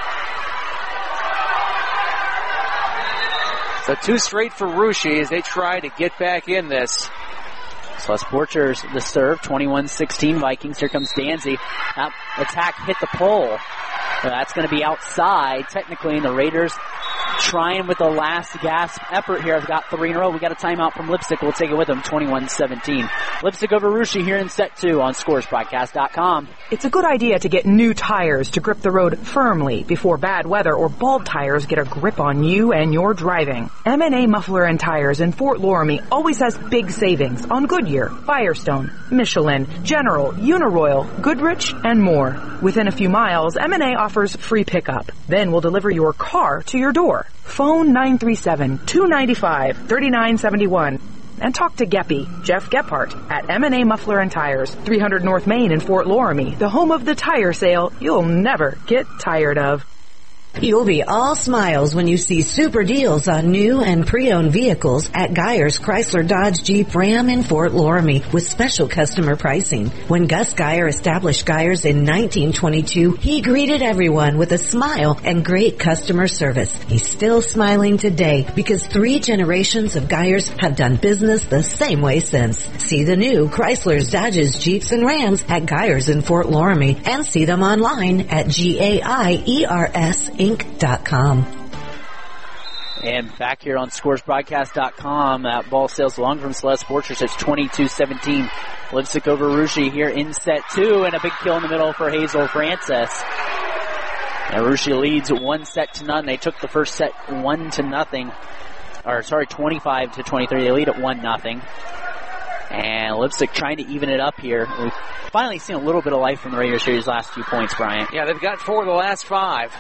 O: So two straight for Rushi as they try to get back in this.
P: Celeste Borchers the serve, twenty-one sixteen Vikings. Here comes Danzy. That attack hit the pole. So that's going to be outside, technically, and the Raiders trying with the last gasp effort here. I've got three in a row. We got a timeout from Lipsick. We'll take it with them, twenty-one seventeen. Lipsick over Rushi here in set two on Scores Broadcast dot com.
G: It's a good idea to get new tires to grip the road firmly before bad weather or bald tires get a grip on you and your driving. M and A Muffler and Tires in Fort Loramie always has big savings on Goodyear, Firestone, Michelin, General, Uniroyal, Goodrich, and more. Within a few miles, M and A offers free pickup. Then we'll deliver your car to your door. or phone nine three seven, two nine five, three nine seven one. And talk to Geppy, Jeff Gephardt, at M and A Muffler and Tires, three hundred North Main in Fort Loramie, the home of the tire sale you'll never get tired of.
I: You'll be all smiles when you see super deals on new and pre-owned vehicles at Geyer's Chrysler Dodge Jeep Ram in Fort Loramie with special customer pricing. When Gus Geyer established Geyer's in nineteen twenty-two, he greeted everyone with a smile and great customer service. He's still smiling today because three generations of Geyer's have done business the same way since. See the new Chrysler's, Dodges, Jeeps, and Rams at Geyer's in Fort Loramie and see them online at G A I E R S Inc dot com.
P: And back here on scores broadcast dot com, that ball sails long from Celeste Borchers. It's twenty-two seventeen. Lipsick over Russia here in set two, and a big kill in the middle for Hazel Francis. And Russia leads one set to none. They took the first set one to nothing. Or sorry, twenty-five to twenty-three. They lead at one nothing. And Lipsick trying to even it up here. We've finally seen a little bit of life from the Raiders here these last few points, Brian.
O: Yeah, they've got four of the last five.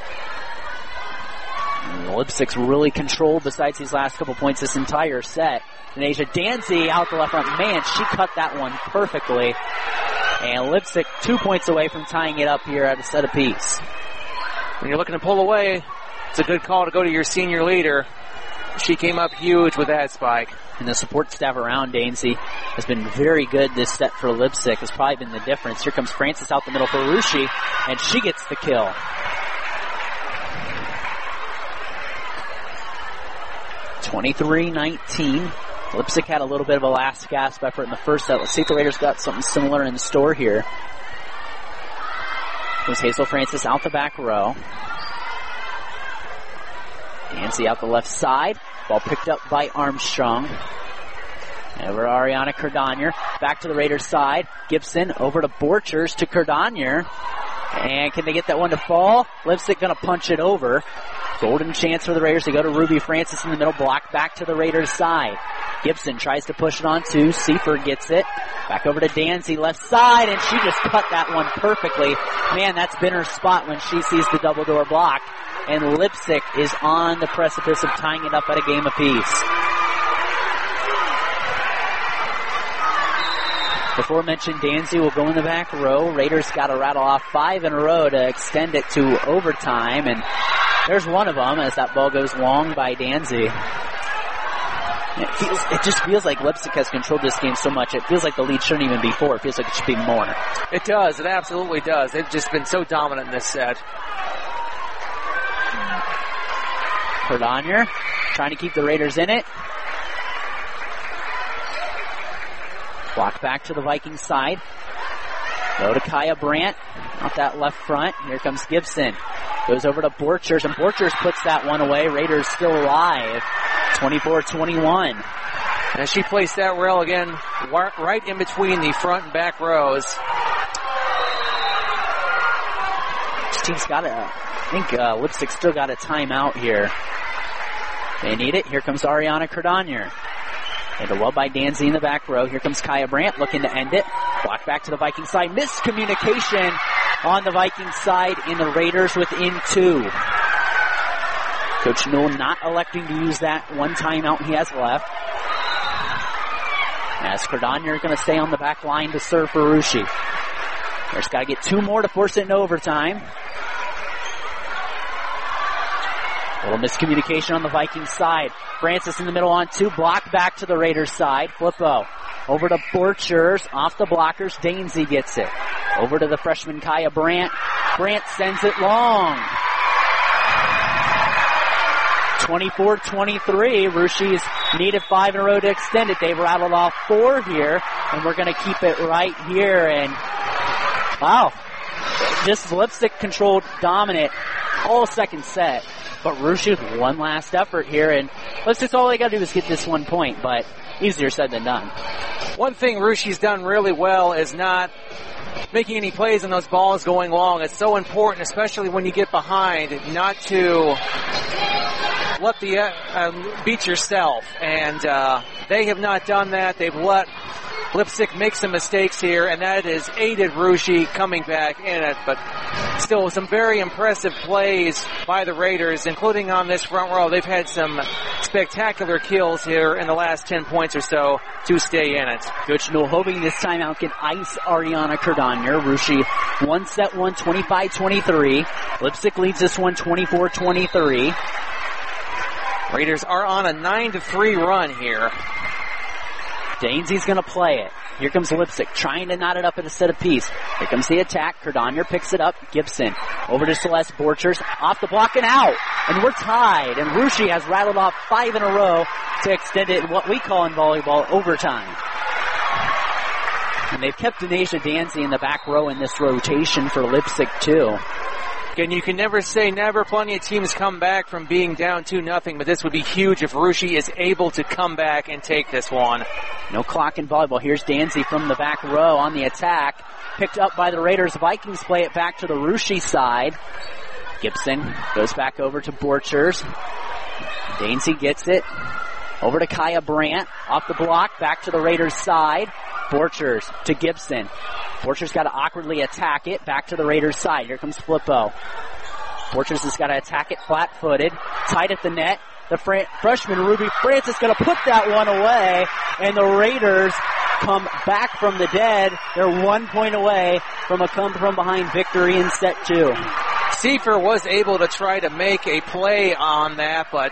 P: Lipsick's really controlled besides these last couple points this entire set. And Asia Dancy out the left front. Man, she cut that one perfectly. And Lipsick two points away from tying it up here at a set apiece.
O: When you're looking to pull away, it's a good call to go to your senior leader. She came up huge with that spike.
P: And the support staff around Dancy has been very good this set for Lipsick. Has probably been the difference. Here comes Francis out the middle for Rushi, and she gets the kill. twenty-three nineteen. Lipsick had a little bit of a last gasp effort in the first set. Let's see if the Raiders got something similar in store here. Here's Hazel Francis out the back row. Dancy out the left side. Ball picked up by Armstrong. Over to Ariana Cardonier. Back to the Raiders side. Gibson over to Borchers to Cardonier. And can they get that one to fall? Lipsick going to punch it over. Golden chance for the Raiders to go to Ruby Francis in the middle block. Back to the Raiders side. Gibson tries to push it on two. Seifert gets it. Back over to Dancy left side, and she just cut that one perfectly. Man, that's been her spot when she sees the double door block. And Lipsick is on the precipice of tying it up at a game apiece. Before mentioned, Dancy will go in the back row. Raiders got to rattle off five in a row to extend it to overtime, and there's one of them as that ball goes long by Dancy. It feels, it just feels like Lipsick has controlled this game so much. It feels like the lead shouldn't even be four. It feels like it should be more.
O: It does. It absolutely does. They've just been so dominant in this set.
P: Cardonier trying to keep the Raiders in it. Block back to the Vikings side. Go to Kaya Brandt. Out that left front. Here comes Gibson. Goes over to Borchers, and Borchers puts that one away. Raiders still alive. twenty-four twenty-one.
O: And she placed that rail again right in between the front and back rows.
P: This team's got a, I think uh, Lipsick still got a timeout here. They need it. Here comes Ariana Cardonier. Handled well by Danzy in the back row. Here comes Kaya Brandt looking to end it. Block back to the Viking side. Miscommunication on the Viking side in the Raiders within two. Coach Newell not electing to use that one timeout he has left. As Cardonier is going to stay on the back line to serve for Rushi. There's got to get two more to force it into overtime. A little miscommunication on the Vikings side. Francis in the middle on two. Block back to the Raiders side. Flippo. Over to Borchers. Off the blockers. Danzy gets it. Over to the freshman Kaya Brandt. Brandt sends it long. twenty-four twenty-three. Rushi's needed five in a row to extend it. They've rattled off four here. And we're going to keep it right here. And wow. This Lipsick controlled dominant all second set. But Rushi with one last effort here, and Lipsick's all they got to do is get this one point, but easier said than done.
O: One thing Rushi's done really well is not making any plays on those balls going long. It's so important, especially when you get behind, not to let the uh, uh, beat yourself. And uh, they have not done that. They've let Lipsick makes some mistakes here, and that has aided Russia coming back in it, but still some very impressive plays by the Raiders, including on this front row. They've had some spectacular kills here in the last ten points or so to stay in it.
P: Coach Noel hoping this timeout can ice Ariana Cardonier. Russia one set one, twenty-five twenty-three. Lipsick leads this one twenty-four twenty-three.
O: Raiders are on a nine to three run here.
P: Dainsy's going to play it. Here comes Lipsick trying to knot it up in a set of piece. Here comes the attack. Cardonier picks it up. Gibson over to Celeste Borchers. Off the block and out. And we're tied. And Russia has rattled off five in a row to extend it in what we call in volleyball overtime. And they've kept Denasia Dancy in the back row in this rotation for Lipsick too.
O: Again, you can never say never. Plenty of teams come back from being down two nothing, but this would be huge if Russia is able to come back and take this one.
P: No clock in volleyball. Here's Dancy from the back row on the attack. Picked up by the Raiders. Vikings play it back to the Russia side. Gibson goes back over to Borchers. Dancy gets it. Over to Kaya Brandt. Off the block. Back to the Raiders side. Borchers to Gibson. Borchers got to awkwardly attack it. Back to the Raiders side. Here comes Flippo. Borchers has got to attack it flat-footed. Tight at the net. The fr- freshman Ruby Francis going to put that one away. And the Raiders come back from the dead. They're one point away from a come-from-behind victory in set two.
O: Seifer was able to try to make a play on that, but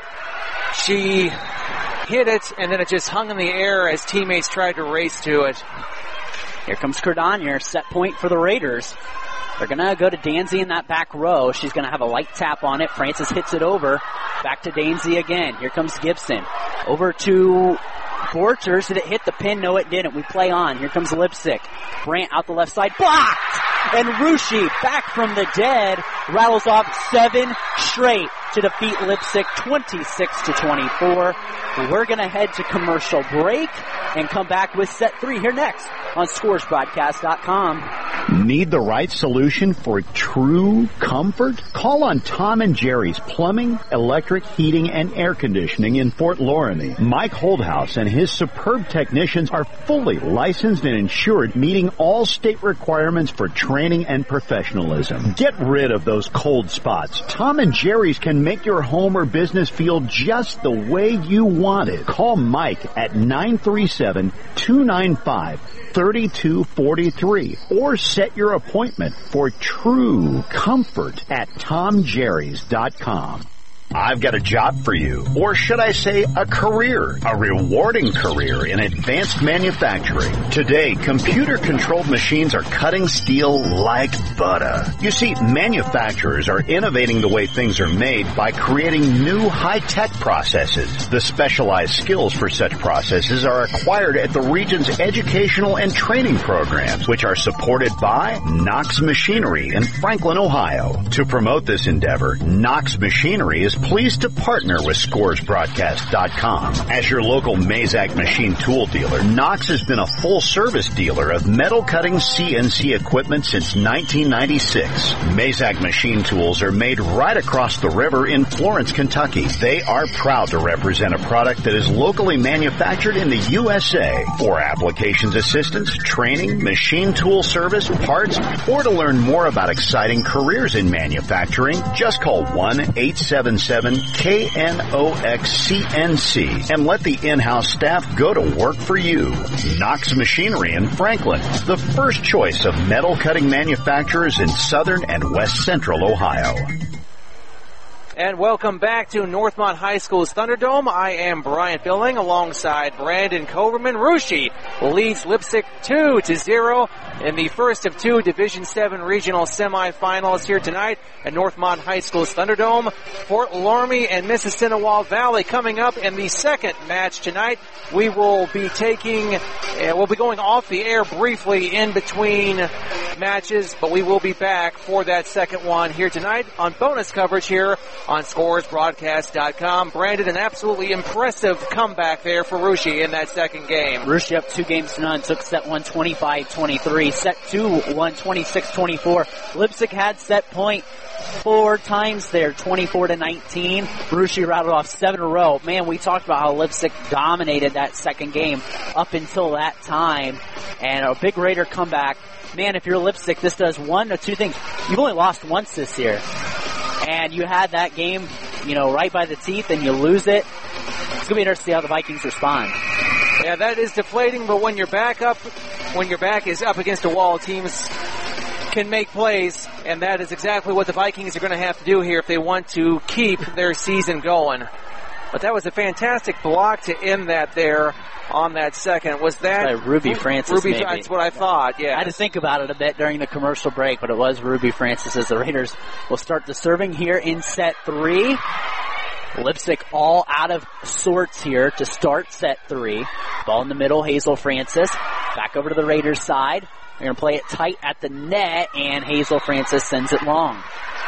O: she hit it, and then it just hung in the air as teammates tried to race to it.
P: Here comes Cardonier, set point for the Raiders. They're going to go to Danzy in that back row. She's going to have a light tap on it. Francis hits it over. Back to Danzy again. Here comes Gibson. Over to Borchers. Did it hit the pin? No, it didn't. We play on. Here comes Lipsick. Brandt out the left side. Blocked! And Russia, back from the dead, rattles off seven straight to defeat Lipsick twenty-six to twenty-four. We're going to head to commercial break and come back with set three here next on scores broadcast dot com.
Q: Need the right solution for true comfort? Call on Tom and Jerry's Plumbing, Electric, Heating, and Air Conditioning in Fort Loramie. Mike Holdhouse and his superb technicians are fully licensed and insured, meeting all state requirements for training and professionalism. Get rid of those cold spots. Tom and Jerry's can make your home or business feel just the way you want it. Call Mike at nine three seven, two nine five, three two four three or set your appointment for true comfort at tom jerrys dot com. I've got a job for you, or should I say a career, a rewarding career in advanced manufacturing. Today, computer-controlled machines are cutting steel like butter. You see, manufacturers are innovating the way things are made by creating new high-tech processes. The specialized skills for such processes are acquired at the region's educational and training programs, which are supported by Knox Machinery in Franklin, Ohio. To promote this endeavor, Knox Machinery is pleased to partner with scores broadcast dot com. As your local Mazak machine tool dealer, Knox has been a full-service dealer of metal-cutting C N C equipment since nineteen ninety-six. Mazak machine tools are made right across the river in Florence, Kentucky. They are proud to represent a product that is locally manufactured in the U S A. For applications assistance, training, machine tool service, parts, or to learn more about exciting careers in manufacturing, just call one eight seven seven K N O X C N C and let the in-house staff go to work for you. Knox Machinery in Franklin, the first choice of metal cutting manufacturers in southern and west central Ohio.
O: And welcome back to Northmont High School's Thunderdome. I am Brian Billing alongside Brandon Koberman. Russia leads Lipsick two to zero in the first of two Division seven regional semifinals here tonight at Northmont High School's Thunderdome. Fort Loramie and Mississinewa Valley coming up in the second match tonight. We will be taking, uh, we'll be going off the air briefly in between matches, but we will be back for that second one here tonight on bonus coverage here on scores broadcast dot com. Brandon, an absolutely impressive comeback there for Russia in that second game.
P: Russia up two games to none, took set one twenty-five twenty-three. set two won twenty-six twenty-four. Lipsick had set point four times there, twenty-four to nineteen. Russia rattled off seven in a row. Man, we talked about how Lipsick dominated that second game up until that time. And a big Raider comeback. Man, if you're Lipsick, this does one or two things. You've only lost once this year. And you had that game, you know, right by the teeth, and you lose it. It's going to be interesting to see how the Vikings respond.
O: Yeah, that is deflating, but when your back up, when your back is up against a wall, teams can make plays, and that is exactly what the Vikings are going to have to do here if they want to keep their season going. But that was a fantastic block to end that there on that second. Was that
P: By Ruby Francis?
O: Ruby,
P: maybe.
O: That's what I thought. Yeah,
P: I had to think about it a bit during the commercial break, but it was Ruby Francis as the Raiders will start the serving here in set three. Lipsick all out of sorts here to start set three. Ball in the middle, Hazel Francis. Back over to the Raiders side. They're going to play it tight at the net, and Hazel Francis sends it long.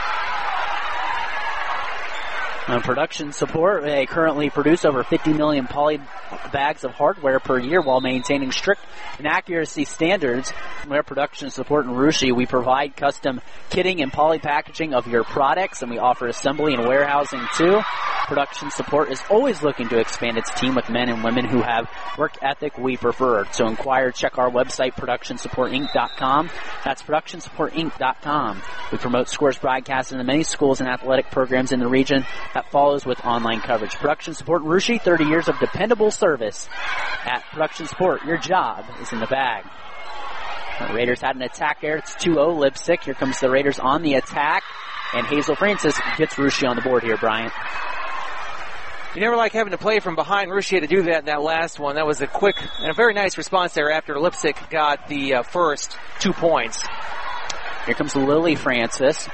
P: On production support, they currently produce over fifty million poly bags of hardware per year while maintaining strict and accuracy standards. From their production support in Russia, we provide custom kitting and poly packaging of your products, and we offer assembly and warehousing too. Production support is always looking to expand its team with men and women who have work ethic we prefer. So inquire, check our website, production support inc dot com. That's production support inc dot com. We promote Scores broadcasting in many schools and athletic programs in the region. That follows with online coverage. Production Support Russia, thirty years of dependable service. At Production Support, your job is in the bag. The Raiders had an attack there. It's two oh Lipsick. Here comes the Raiders on the attack. And Hazel Francis gets Russia on the board here, Bryant.
O: You never like having to play from behind. Russia to do that in that last one. That was a quick and a very nice response there after Lipsick got the uh, first two points.
P: Here comes Lily Francis.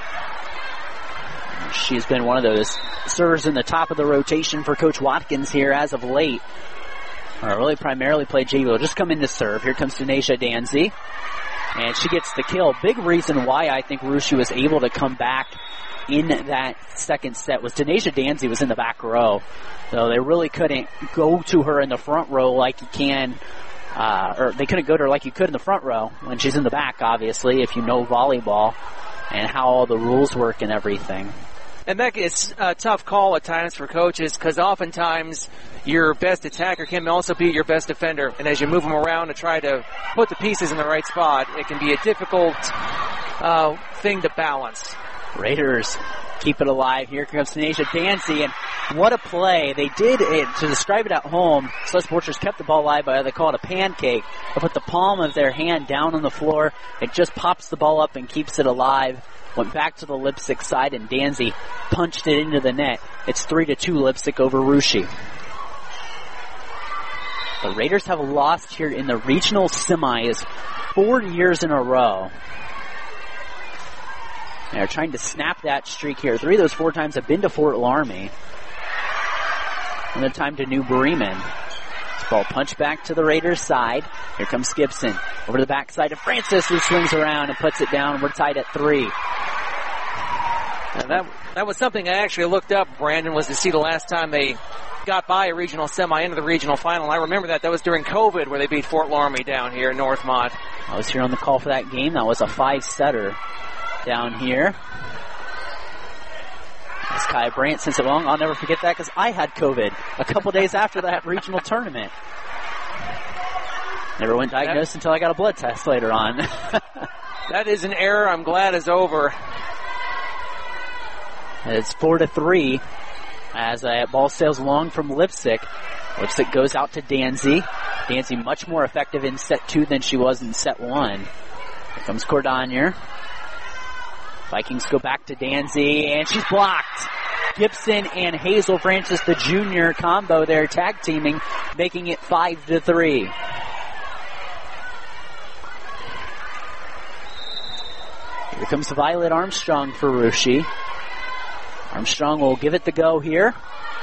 P: She's been one of those servers in the top of the rotation for Coach Watkins here as of late. Or really primarily played J V. Will just come in to serve. Here comes Denasia Danzy. And she gets the kill. Big reason why I think Russia was able to come back in that second set was Denasia Danzy was in the back row. So they really couldn't go to her in the front row like you can, uh, or they couldn't go to her like you could in the front row when she's in the back, obviously, if you know volleyball and how all the rules work and everything.
O: And that is a tough call at times for coaches because oftentimes your best attacker can also be your best defender. And as you move them around to try to put the pieces in the right spot, it can be a difficult uh, thing to balance.
P: Raiders keep it alive. Here comes Denasia Dancy, and what a play. They did it, to describe it at home, Celeste Borchers kept the ball alive by, they call it a pancake. They put the palm of their hand down on the floor. It just pops the ball up and keeps it alive. Went back to the Lipsick side, and Danzy punched it into the net. It's three to two Lipsick over Russia. The Raiders have lost here in the regional semis four years in a row. They're trying to snap that streak here. Three of those four times have been to Fort Laramie. Another time to New Bremen. This ball punched back to the Raiders' side. Here comes Gibson. Over to the backside of Francis, who swings around and puts it down. We're tied at three.
O: Now that, that was something I actually looked up, Brandon, was to see the last time they got by a regional semi into the regional final. I remember that. That was during COVID where they beat Fort Laramie down here in Northmont.
P: I was here on the call for that game. That was a five-setter down here. As Kai Brandt sends it along. I'll never forget that because I had COVID a couple days after that regional tournament. Never went diagnosed that, until I got a blood test later on.
O: That is an error I'm glad is over.
P: It's four to three as a ball sails long from Lipsick. Lipsick goes out to Danzy. Danzy much more effective in set two than she was in set one. Here comes Cordonier. Vikings go back to Danzy, and she's blocked. Gibson and Hazel Francis, the junior combo there, tag teaming, making it five to three. Here comes Violet Armstrong for Russia. Armstrong will give it the go here.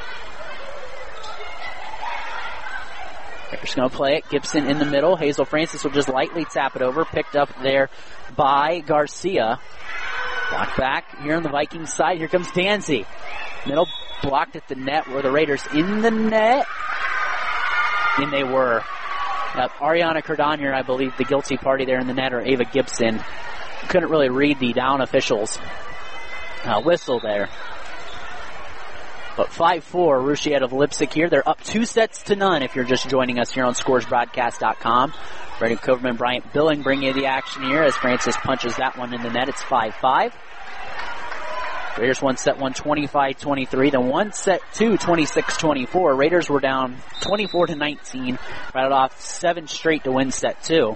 P: They're just going to play it. Gibson in the middle. Hazel Francis will just lightly tap it over. Picked up there by Garcia. Blocked back here on the Vikings side. Here comes Danzy. Middle blocked at the net. Were the Raiders in the net? And they were. Uh, Ariana Cardonier, I believe, the guilty party there in the net, or Ava Gibson. Couldn't really read the down officials' uh, whistle there. But five four, Russia out of Lipsick here. They're up two sets to none if you're just joining us here on scores broadcast dot com. Brady Coverman, Bryant Billing bring you the action here as Francis punches that one in the net. It's five five. Raiders one set one twenty-five twenty-three. Then one set two twenty-six twenty-four. Raiders were down twenty-four to nineteen. Rattled off seven straight to win set two.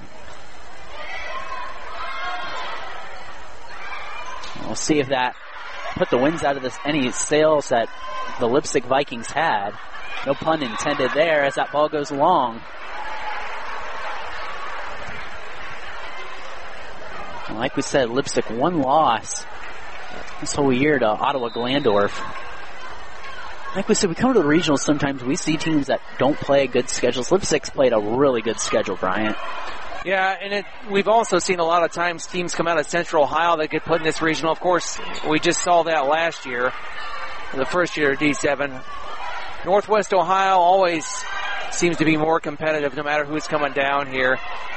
P: We'll see if that put the winds out of this any sails that the Lipsick Vikings had. No pun intended there as that ball goes long. And like we said, Lipsick one loss this whole year to Ottawa Glandorf. Like we said, we come to the regionals sometimes, we see teams that don't play good schedules. Lipsick's played a really good schedule, Bryant.
O: Yeah, and it, we've also seen a lot of times teams come out of Central Ohio that get put in this regional. Of course, we just saw that last year, the first year of D seven. Northwest Ohio always seems to be more competitive no matter who's coming down here.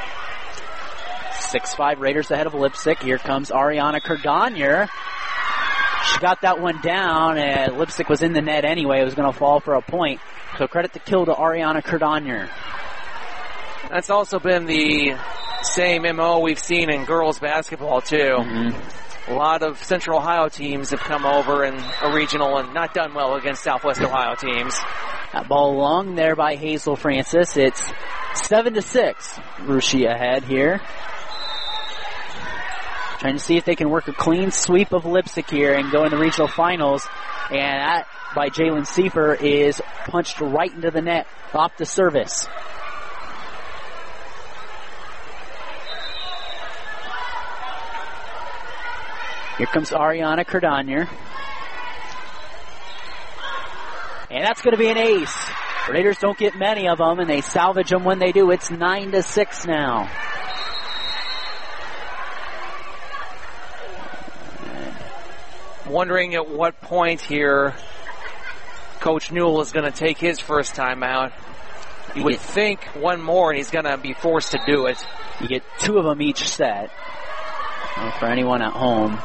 P: six five Raiders ahead of Lipsick. Here comes Ariana Cardonier. She got that one down, and Lipsick was in the net anyway. It was going to fall for a point. So credit the kill to Ariana Cardonier.
O: That's also been the same M O we've seen in girls basketball, too. Mm-hmm. A lot of Central Ohio teams have come over in a regional and not done well against Southwest Ohio teams.
P: That ball long there by Hazel Francis. It's seven to six. Russia ahead here. Trying to see if they can work a clean sweep of Lipsick here and go in the regional finals. And that by Jalen Seifer is punched right into the net off the service. Here comes Ariana Cardonier. And that's going to be an ace. Raiders don't get many of them, and they salvage them when they do. It's nine to six now.
O: Wondering at what point here Coach Newell is going to take his first time out. You would think one more, and he's going to be forced to do it.
P: You get two of them each set. Well, for anyone at home.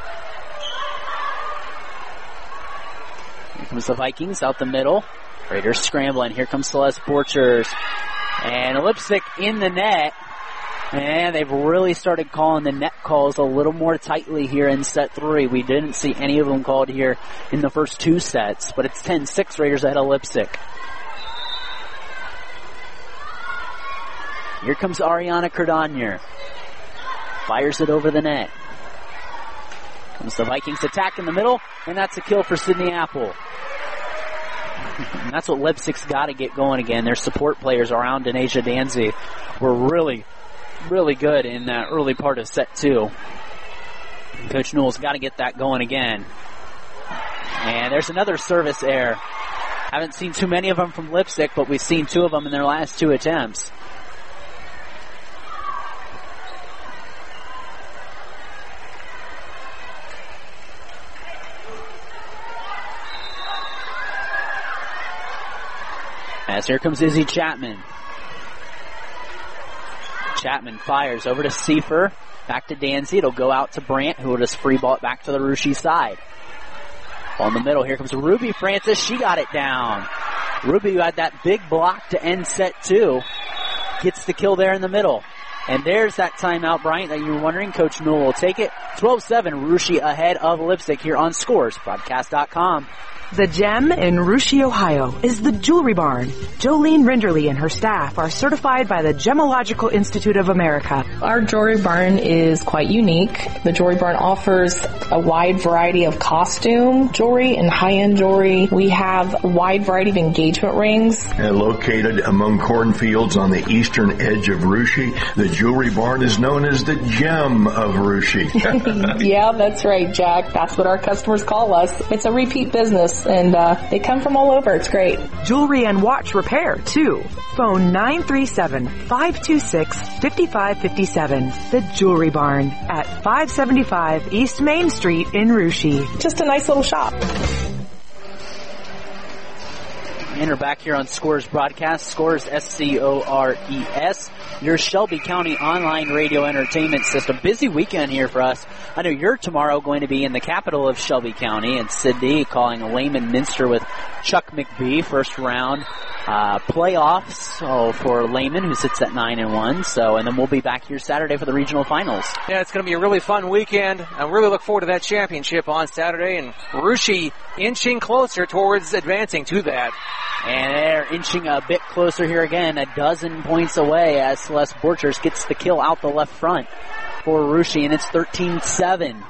P: Here comes the Vikings out the middle. Raiders scrambling. Here comes Celeste Borchers. And Lipsick in the net. And they've really started calling the net calls a little more tightly here in set three. We didn't see any of them called here in the first two sets. But it's ten six Raiders ahead of Lipsick. Here comes Ariana Cardonier. Fires it over the net. Comes the Vikings attack in the middle, and that's a kill for Sydney Apple. And that's what Lipsick's got to get going again. Their support players around Denasia Danzy were really, really good in that early part of set two. Coach Newell's got to get that going again. And there's another service error. Haven't seen too many of them from Lipsick, but we've seen two of them in their last two attempts. As here comes Izzy Chapman. Chapman fires over to Seifer. Back to Danzy. It'll go out to Brandt, who will just free ball it back to the Russia side. Ball in the middle. Here comes Ruby Francis. She got it down. Ruby, who had that big block to end set two, gets the kill there in the middle. And there's that timeout, Bryant, that you were wondering. Coach Newell will take it. twelve seven, Russia ahead of Lipsick here on scores broadcast dot com.
G: The gem in Russia, Ohio is the Jewelry Barn. Jolene Rinderly and her staff are certified by the Gemological Institute of America.
K: Our Jewelry Barn is quite unique. The Jewelry Barn offers a wide variety of costume jewelry and high-end jewelry. We have a wide variety of engagement rings.
C: And located among cornfields on the eastern edge of Russia, the Jewelry Barn is known as the gem of Russia.
K: Yeah, that's right, Jack. That's what our customers call us. It's a repeat business. And uh, they come from all over. It's great.
G: Jewelry and watch repair, too. Phone nine three seven, five two six, five five five seven. The Jewelry Barn at five seventy-five East Main Street in Russia.
K: Just a nice little shop.
P: And we're back here on Scores Broadcast. Scores, S C O R E S. Your Shelby County online radio entertainment system. Busy weekend here for us. I know you're tomorrow going to be in the capital of Shelby County in Sidney, calling Lehman Minster with Chuck McBee. First round uh, playoffs so for Lehman, who sits at nine and one. So, and then we'll be back here Saturday for the regional finals.
O: Yeah, it's going to be a really fun weekend. I really look forward to that championship on Saturday, and Russia inching closer towards advancing to that.
P: And they're inching a bit closer here again, a dozen points away as Celeste Borchers gets the kill out the left front for Russia, and it's thirteen seven.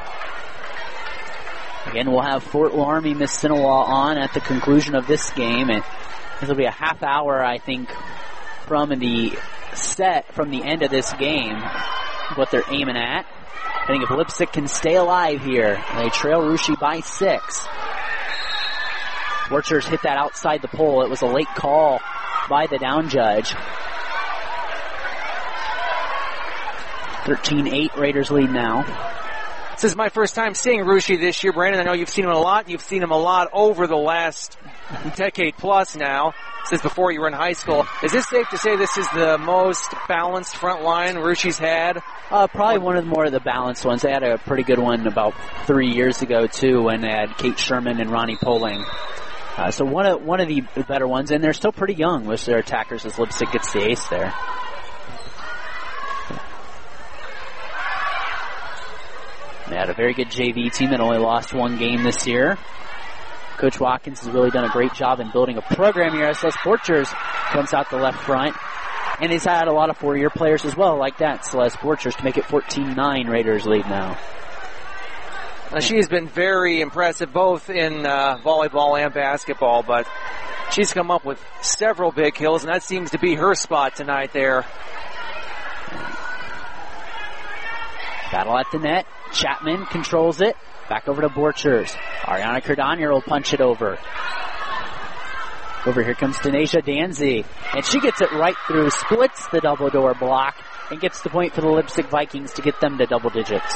P: Again, we'll have Fort Laramie Miss Sinawa on at the conclusion of this game, and this will be a half hour, I think, from the set, from the end of this game, what they're aiming at. I think if Lipsick can stay alive here, they trail Russia by six. Borchers hit that outside the pole. It was a late call by the down judge. thirteen eight, Raiders lead now.
O: This is my first time seeing Russia this year, Brandon. I know you've seen him a lot. You've seen him a lot over the last decade plus now, since before you were in high school. Is this safe to say this is the most balanced front line Russia's had?
P: Uh, probably one of the more of the balanced ones. They had a pretty good one about three years ago, too, when they had Kate Sherman and Ronnie Poling. Uh, so one of one of the better ones, and they're still pretty young with their attackers as Lipsick gets the ace there. They had a very good J V team that only lost one game this year. Coach Watkins has really done a great job in building a program here. Celeste Borchers comes out the left front, and he's had a lot of four-year players as well, like that, Celeste Borchers, to make it fourteen nine, Raiders lead now.
O: Now, she's been very impressive both in uh, volleyball and basketball, but she's come up with several big kills, and that seems to be her spot tonight there.
P: Battle at the net. Chapman controls it. Back over to Borchers. Ariana Cardanier will punch it over. Over here comes Denasia Danzy, and she gets it right through, splits the double door block, and gets the point for the Lipsick Vikings to get them to double digits.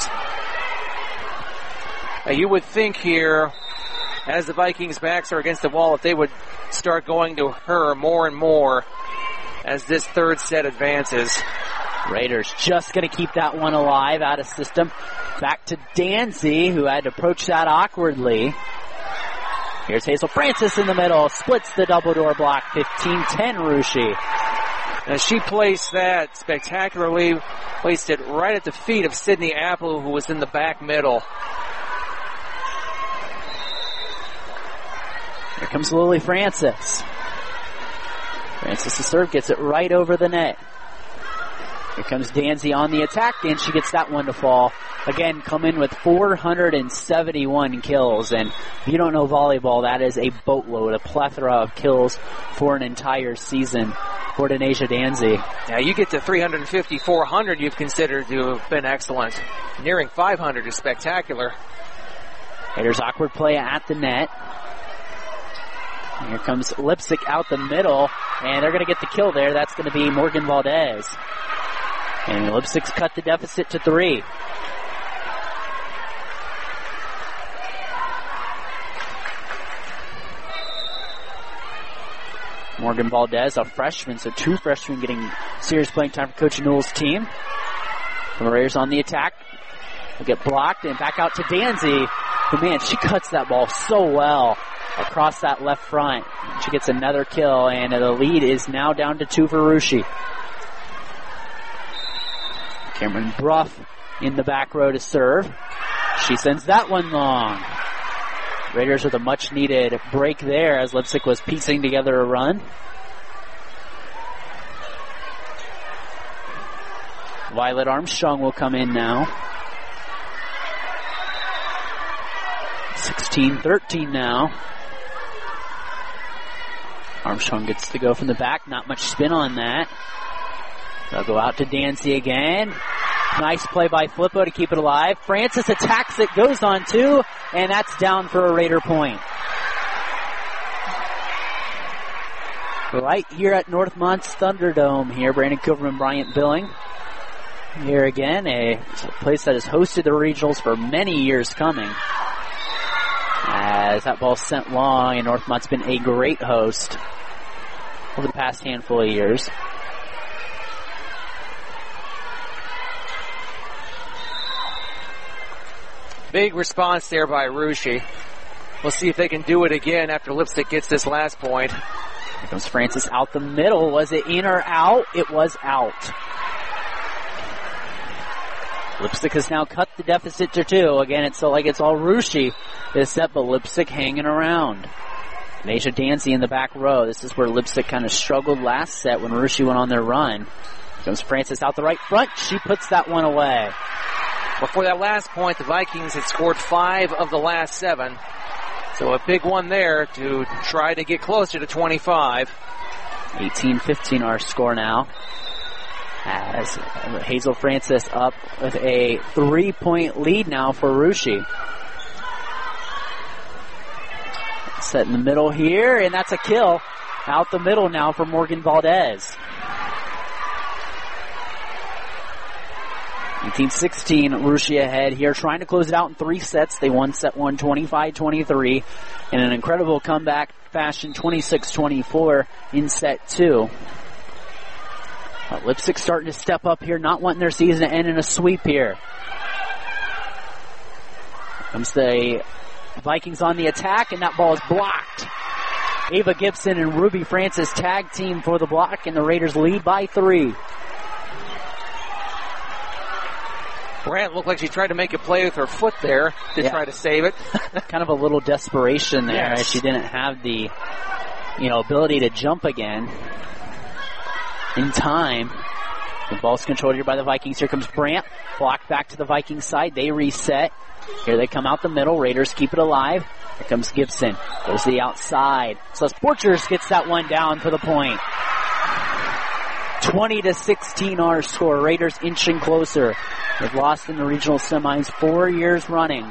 O: Now, you would think here, as the Vikings' backs are against the wall, if they would start going to her more and more as this third set advances.
P: Raiders just going to keep that one alive out of system. Back to Danzy, who had to approach that awkwardly. Here's Hazel Francis in the middle. Splits the double door block. fifteen ten Russia.
O: As she placed that spectacularly, placed it right at the feet of Sydney Apple, who was in the back middle.
P: Here comes Lily Francis. Francis' serve gets it right over the net. Here comes Danzy on the attack, and she gets that one to fall. Again, come in with four hundred seventy-one kills, and if you don't know volleyball, that is a boatload, a plethora of kills for an entire season for Denasia Danzy.
O: Now you get to three fifty, four hundred, you've considered to have been excellent. Nearing five hundred is spectacular.
P: Raiders awkward play at the net. Here comes Lipsick out the middle, and they're going to get the kill there. That's going to be Morgan Valdez. And Lipsick's cut the deficit to three. Morgan Valdez, a freshman, so two freshmen getting serious playing time for Coach Newell's team. The Raiders on the attack. Will get blocked and back out to Danzy. But man, she cuts that ball so well across that left front. She gets another kill, and the lead is now down to two for Russia. Cameron Bruff in the back row to serve. She sends that one long. Raiders with a much-needed break there as Lipsick was piecing together a run. Violet Armstrong will come in now. sixteen thirteen now. Armstrong gets to go from the back. Not much spin on that. They'll go out to Dancy again. Nice play by Flippo to keep it alive. Francis attacks it, goes on two, and that's down for a Raider point. Right here at Northmont's Thunderdome here, Brandon Cooperman, Bryant Billing. Here again, a place that has hosted the regionals for many years coming. As that ball sent long, and Northmont's been a great host over the past handful of years.
O: Big response there by Russia. We'll see if they can do it again after Lipstick gets this last point.
P: Here comes Francis out the middle. Was it in or out? It was out. Lipstick has now cut the deficit to two. Again, it's so like it's all Russia this set, but Lipstick hanging around. Deja Dancy in the back row. This is where Lipstick kind of struggled last set when Russia went on their run. Here comes Francis out the right front. She puts that one away.
O: Before that last point, the Vikings had scored five of the last seven. So a big one there to try to get closer to twenty-five.
P: eighteen fifteen our score now. As Hazel Francis up with a three-point lead now for Russia. Set in the middle here, and that's a kill. Out the middle now for Morgan Valdez. eighteen sixteen, Russia ahead here, trying to close it out in three sets. They won set one twenty-five twenty-three in an incredible comeback fashion, twenty-six twenty-four in set two. But Lipstick starting to step up here, not wanting their season to end in a sweep here. Comes the Vikings on the attack, and that ball is blocked. Ava Gibson and Ruby Francis tag team for the block, and the Raiders lead by three.
O: Brandt looked like she tried to make a play with her foot there to yeah. try to save it.
P: Kind of a little desperation there
O: yes.
P: as she didn't have the, you know, ability to jump again in time. The ball's controlled here by the Vikings. Here comes Brandt. Blocked back to the Vikings side. They reset. Here they come out the middle. Raiders keep it alive. Here comes Gibson. Goes to the outside. So Sporchers gets that one down for the point. twenty to sixteen our score. Raiders inching closer. They've lost in the regional semis four years running.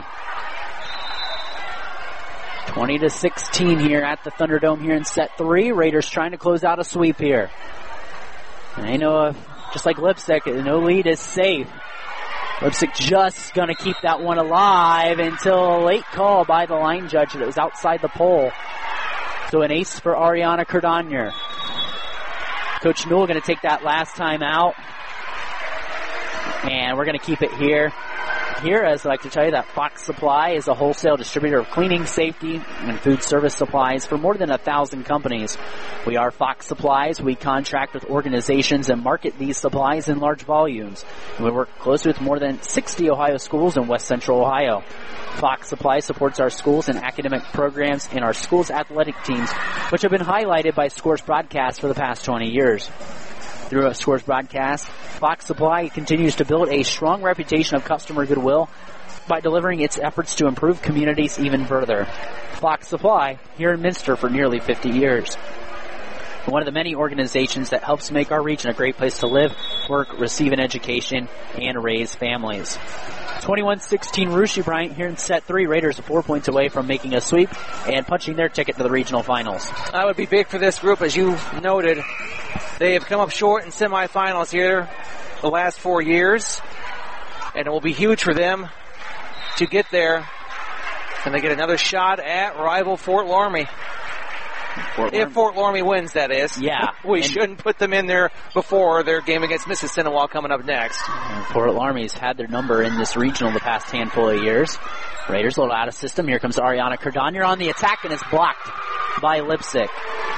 P: twenty to sixteen here at the Thunderdome here in set three. Raiders trying to close out a sweep here. And they know, if, just like Lipstick, no lead is safe. Lipstick just going to keep that one alive until a late call by the line judge that was outside the pole. So an ace for Ariana Cardonier. Coach Newell going to take that last time out. And we're going to keep it here. Here, as I like to tell you, that Fox Supply is a wholesale distributor of cleaning, safety, and food service supplies for more than a thousand companies. We are Fox Supplies. We contract with organizations and market these supplies in large volumes. And we work closely with more than sixty Ohio schools in West Central Ohio. Fox Supply supports our schools and academic programs and our schools' athletic teams, which have been highlighted by Scores broadcasts for the past twenty years. Through a Scores broadcast, Fox Supply continues to build a strong reputation of customer goodwill by delivering its efforts to improve communities even further. Fox Supply, here in Minster for nearly fifty years. One of the many organizations that helps make our region a great place to live, work, receive an education, and raise families. twenty-one sixteen Russia Bryant here in set three. Raiders are four points away from making a sweep and punching their ticket to the regional finals.
O: That would be big for this group, as you noted. They have come up short in semifinals here the last four years, and it will be huge for them to get there. And they get another shot at rival Fort Loramie. Fort if Fort Loramie wins, that is.
P: Yeah.
O: We shouldn't put them in there before their game against Mississinawa coming up next.
P: And Fort Loramie's had their number in this regional the past handful of years. Raiders a little out of system. Here comes Ariana Cardonier on the attack, and it's blocked by Lipstick.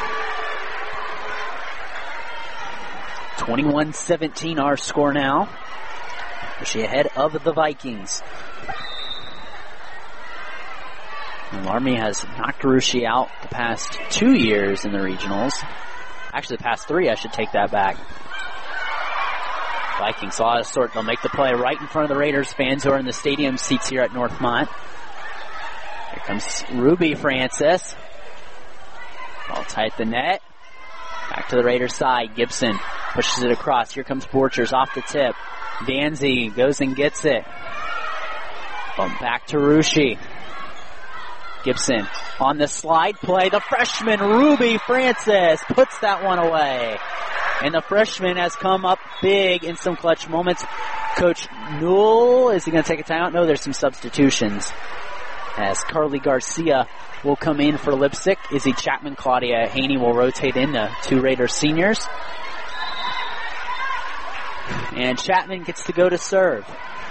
P: twenty-one seventeen our score now. She ahead of the Vikings. And Loramie has knocked Russia out the past two years in the regionals. Actually, the past three, I should take that back. Vikings saw a sort. They'll make the play right in front of the Raiders fans who are in the stadium seats here at Northmont. Here comes Ruby Francis. Ball tight the net. Back to the Raiders side. Gibson pushes it across. Here comes Borchers off the tip. Danzy goes and gets it. Bump back to Russia. Gibson on the slide play. The freshman Ruby Francis puts that one away. And the freshman has come up big in some clutch moments. Coach Newell, is he going to take a timeout? No, there's some substitutions. as Carly Garcia will come in for Lipsick. Izzy Chapman, Claudia Haney will rotate in the two Raiders seniors. And Chapman gets to go to serve.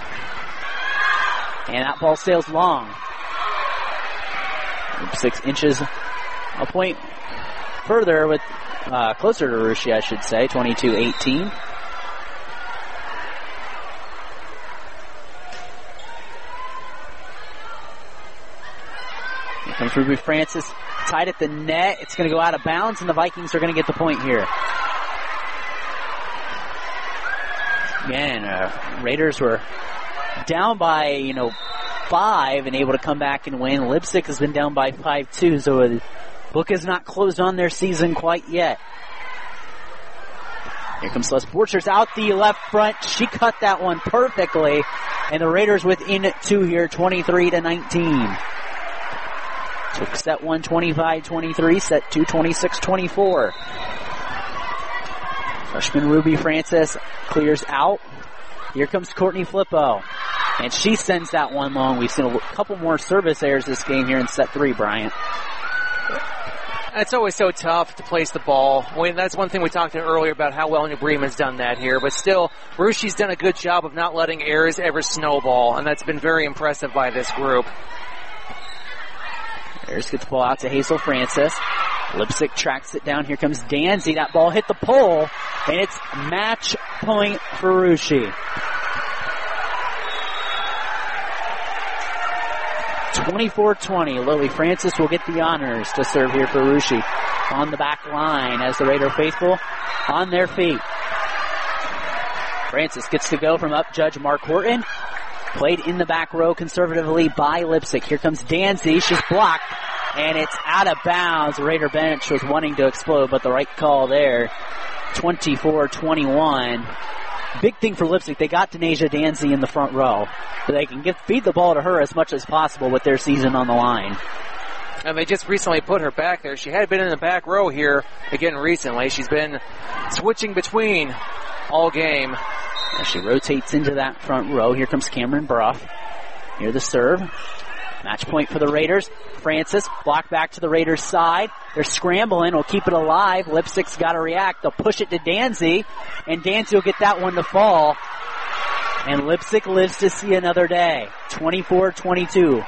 P: And that ball sails long. Six inches a point further with, uh, closer to Rushi, I should say, twenty-two eighteen. Here comes Ruby Francis, tied at the net. It's going to go out of bounds, and the Vikings are going to get the point here. Again, uh, Raiders were down by, you know, five and able to come back and win. Lipsick has been down by five two, so the book is not closed on their season quite yet. Here comes Celeste Borchers out the left front. She cut that one perfectly, and the Raiders within two here, twenty-three to nineteen. Took set one, twenty-five twenty-three, set two, twenty-six twenty-four. Freshman Ruby Francis clears out. Here comes Courtney Flippo. And she sends that one long. We've seen a couple more service errors this game here in set three, Bryant.
O: It's always so tough to place the ball. I mean, that's one thing we talked earlier about how well New Bremen's done that here. But still, Rushi's done a good job of not letting errors ever snowball. And that's been very impressive by this group.
P: Ayers gets the ball out to Hazel Francis. Lipsick tracks it down. Here comes Danzy. That ball hit the pole, and it's match point for Rushi. twenty-four twenty. Lily Francis will get the honors to serve here for Rushi. On the back line as the Raider faithful on their feet. Francis gets to go from up Judge Mark Horton. Played in the back row conservatively by Lipsick. Here comes Danzy. She's blocked, and it's out of bounds. The Raider bench was wanting to explode, but the right call there. twenty-four twenty-one. Big thing for Lipsick, they got Denasia Danzy in the front row. So they can get, feed the ball to her as much as possible with their season on the line.
O: And they just recently put her back there. She had been in the back row here again recently. She's been switching between all game.
P: As she rotates into that front row, here comes Cameron Brough. Here the serve. Match point for the Raiders. Francis, block back to the Raiders' side. They're scrambling. Will keep it alive. Lipsick's got to react. They'll push it to Danzy, and Danzy will get that one to fall. And Lipsick lives to see another day. twenty-four twenty-two.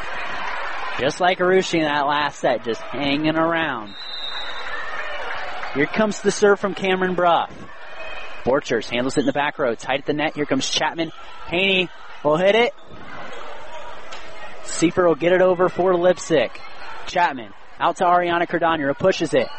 P: Just like Arushi in that last set, just hanging around. Here comes the serve from Cameron Brough. Borchers handles it in the back row. Tight at the net. Here comes Chapman. Haney will hit it. Seifer will get it over for Lipsick. Chapman out to Ariana Cardano. Pushes it.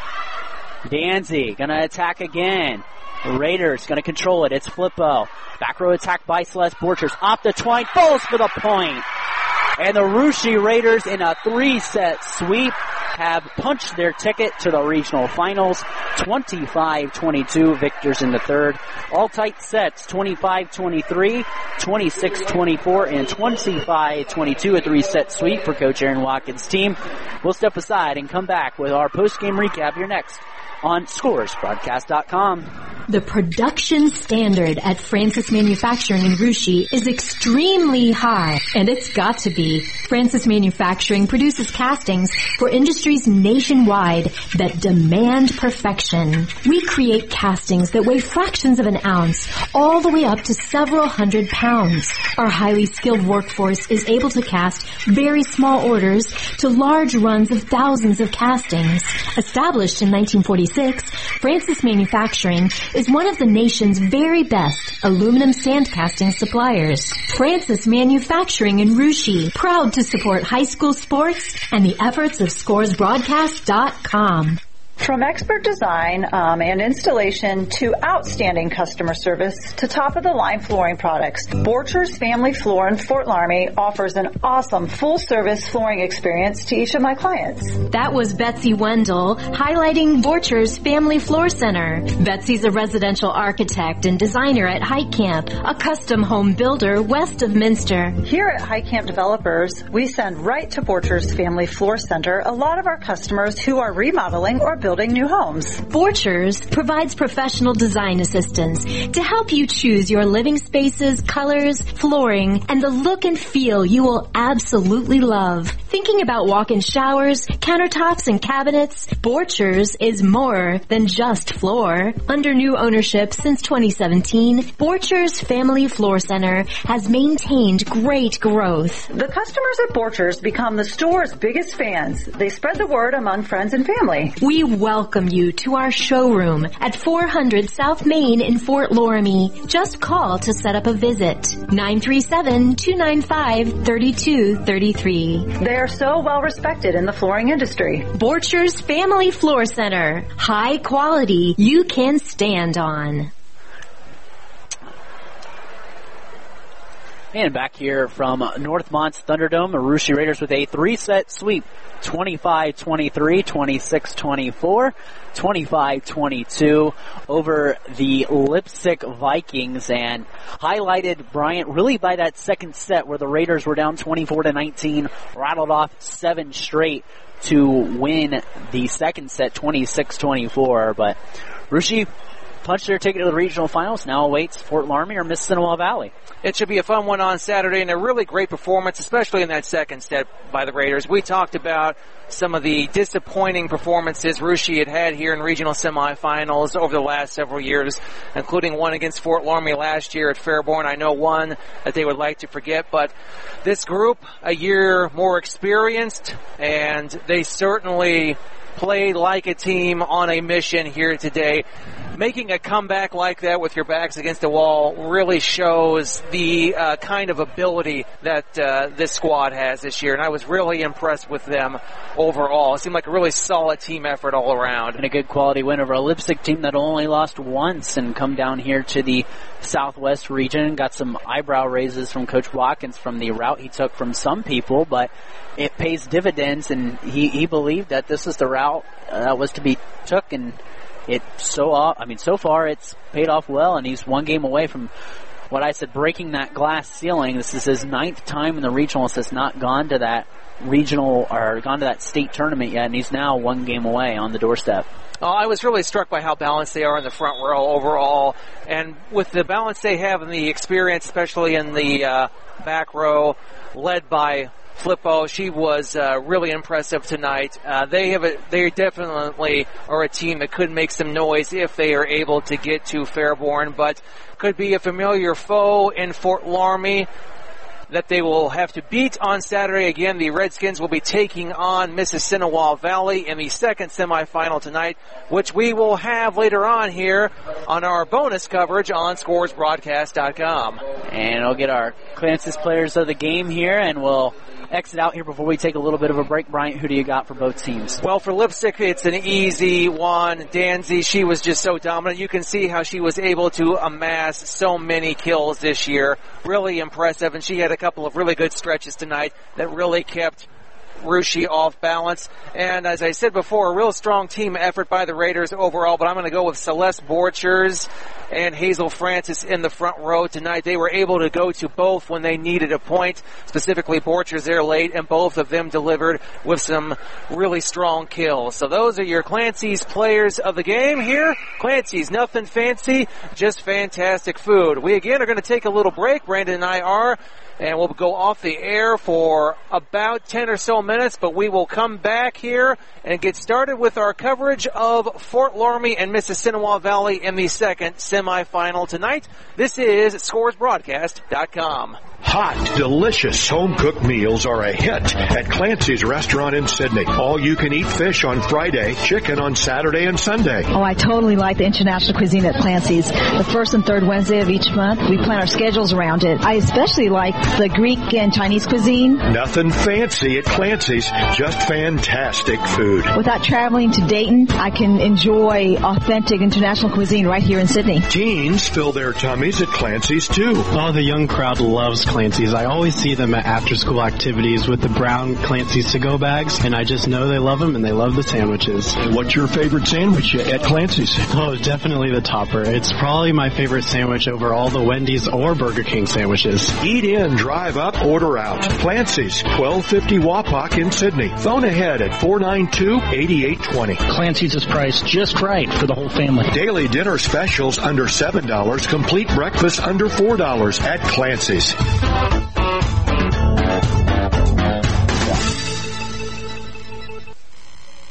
P: Danzy gonna attack again. The Raiders gonna control it. It's Flippo. Back row attack by Celeste Borchers. Off the twine. Falls for the point. And the Rushi Raiders in a three-set sweep have punched their ticket to the regional finals. twenty-five twenty-two, victors in the third. All tight sets, twenty-five twenty-three, twenty-six twenty-four, and twenty-five twenty-two, a three-set sweep for Coach Aaron Watkins' team. We'll step aside and come back with our post-game recap here next on Scores Broadcast dot com.
F: The production standard at Francis Manufacturing in Rushi is extremely high, and it's got to be. Francis Manufacturing produces castings for industries nationwide that demand perfection. We create castings that weigh fractions of an ounce, all the way up to several hundred pounds. Our highly skilled workforce is able to cast very small orders to large runs of thousands of castings. Established in nineteen forty-six, Francis Manufacturing is one of the nation's very best aluminum sand casting suppliers. Francis Manufacturing in Rushi, proud to support high school sports and the efforts of Scores Broadcast dot com.
R: From expert design um, and installation to outstanding customer service to top-of-the-line flooring products, Borchers Family Floor in Fort Laramie offers an awesome full-service flooring experience to each of my clients.
F: That was Betsy Wendell highlighting Borchers Family Floor Center. Betsy's a residential architect and designer at Heitkamp, a custom home builder west of Minster.
R: Here at Heitkamp Developers, we send right to Borchers Family Floor Center a lot of our customers who are remodeling or building building new homes.
F: Borchers provides professional design assistance to help you choose your living spaces, colors, flooring, and the look and feel you will absolutely love. Thinking about walk-in showers, countertops, and cabinets? Borchers is more than just floor. Under new ownership since twenty seventeen, Borchers Family Floor Center has maintained great growth.
R: The customers at Borchers become the store's biggest fans. They spread the word among friends and family.
F: We welcome you to our showroom at four hundred South Main in Fort Loramie. Just call to set up a visit. nine three seven, two nine five, three two three three.
R: They are so well respected in the flooring industry.
F: Borchers Family Floor Center. High quality you can stand on.
P: And back here from Northmont's Thunderdome, the Russia Raiders with a three-set sweep. twenty-five twenty-three, twenty-six twenty-four, twenty-five twenty-two over the Lipsick Vikings, and highlighted, Bryant, really by that second set where the Raiders were down twenty-four to nineteen, rattled off seven straight to win the second set twenty-six twenty-four. But Russia punched their ticket to the regional finals, now awaits Fort Loramie or Mississinawa Valley.
O: It should be a fun one on Saturday, and a really great performance, especially in that second set by the Raiders. We talked about some of the disappointing performances Russia had had here in regional semifinals over the last several years, including one against Fort Loramie last year at Fairborn. I know one that they would like to forget, but this group, a year more experienced, and they certainly played like a team on a mission here today. Making a comeback like that with your backs against the wall really shows the uh, kind of ability that uh, this squad has this year, and I was really impressed with them overall. It seemed like a really solid team effort all around.
P: And a good quality win over a Lipsick team that only lost once and come down here to the Southwest region. Got some eyebrow raises from Coach Watkins from the route he took from some people, but it pays dividends, and he, he believed that this was the route uh, that was to be took, and it so I mean so far it's paid off well, and he's one game away from what I said, breaking that glass ceiling. This is his ninth time in the regionals has not gone to that regional or gone to that state tournament yet, and he's now one game away on the doorstep.
O: Oh, I was really struck by how balanced they are in the front row overall, and with the balance they have and the experience, especially in the uh, back row, led by Flippo. She was uh, really impressive tonight. Uh, they have a, they definitely are a team that could make some noise if they are able to get to Fairborn, but could be a familiar foe in Fort Loramie that they will have to beat on Saturday. Again, the Redskins will be taking on Mississinawa Valley in the second semifinal tonight, which we will have later on here on our bonus coverage on scores broadcast dot com.
P: And we'll get our Clancy's players of the game here, and we'll exit out here before we take a little bit of a break. Bryant, who do you got for both teams?
O: Well, for Lipsick, it's an easy one. Danzy, she was just so dominant. You can see how she was able to amass so many kills this year. Really impressive, and she had a couple of really good stretches tonight that really kept Russia off balance. And as I said before, a real strong team effort by the Raiders overall, but I'm going to go with Celeste Borchers and Hazel Francis in the front row tonight. They were able to go to both when they needed a point, specifically Borchers there late, and both of them delivered with some really strong kills. So those are your Clancy's players of the game here. Clancy's, nothing fancy, just fantastic food. We again are going to take a little break. Brandon and I are, and we'll go off the air for about ten or so minutes, but we will come back here and get started with our coverage of Fort Loramie and Mississinawa Valley in the second semifinal tonight. This is scores broadcast dot com.
C: Hot, delicious home-cooked meals are a hit at Clancy's Restaurant in Sydney. All-you-can-eat fish on Friday, chicken on Saturday and Sunday.
L: Oh, I totally like the international cuisine at Clancy's. The first and third Wednesday of each month, we plan our schedules around it. I especially like the Greek and Chinese cuisine.
C: Nothing fancy at Clancy's, just fantastic food.
L: Without traveling to Dayton, I can enjoy authentic international cuisine right here in Sydney.
C: Teens fill their tummies at Clancy's, too.
M: Oh, the young crowd loves Clancy's. I always see them at after-school activities with the brown Clancy's to-go bags, and I just know they love them and they love the sandwiches.
C: What's your favorite sandwich at Clancy's?
M: Oh, definitely the topper. It's probably my favorite sandwich over all the Wendy's or Burger King sandwiches.
C: Eat in, drive up, order out. Clancy's, twelve fifty Wapak in Sydney. Phone ahead at four nine two, eight eight two zero.
N: Clancy's is priced just right for the whole family.
C: Daily dinner specials under seven dollars. Complete breakfast under four dollars at Clancy's.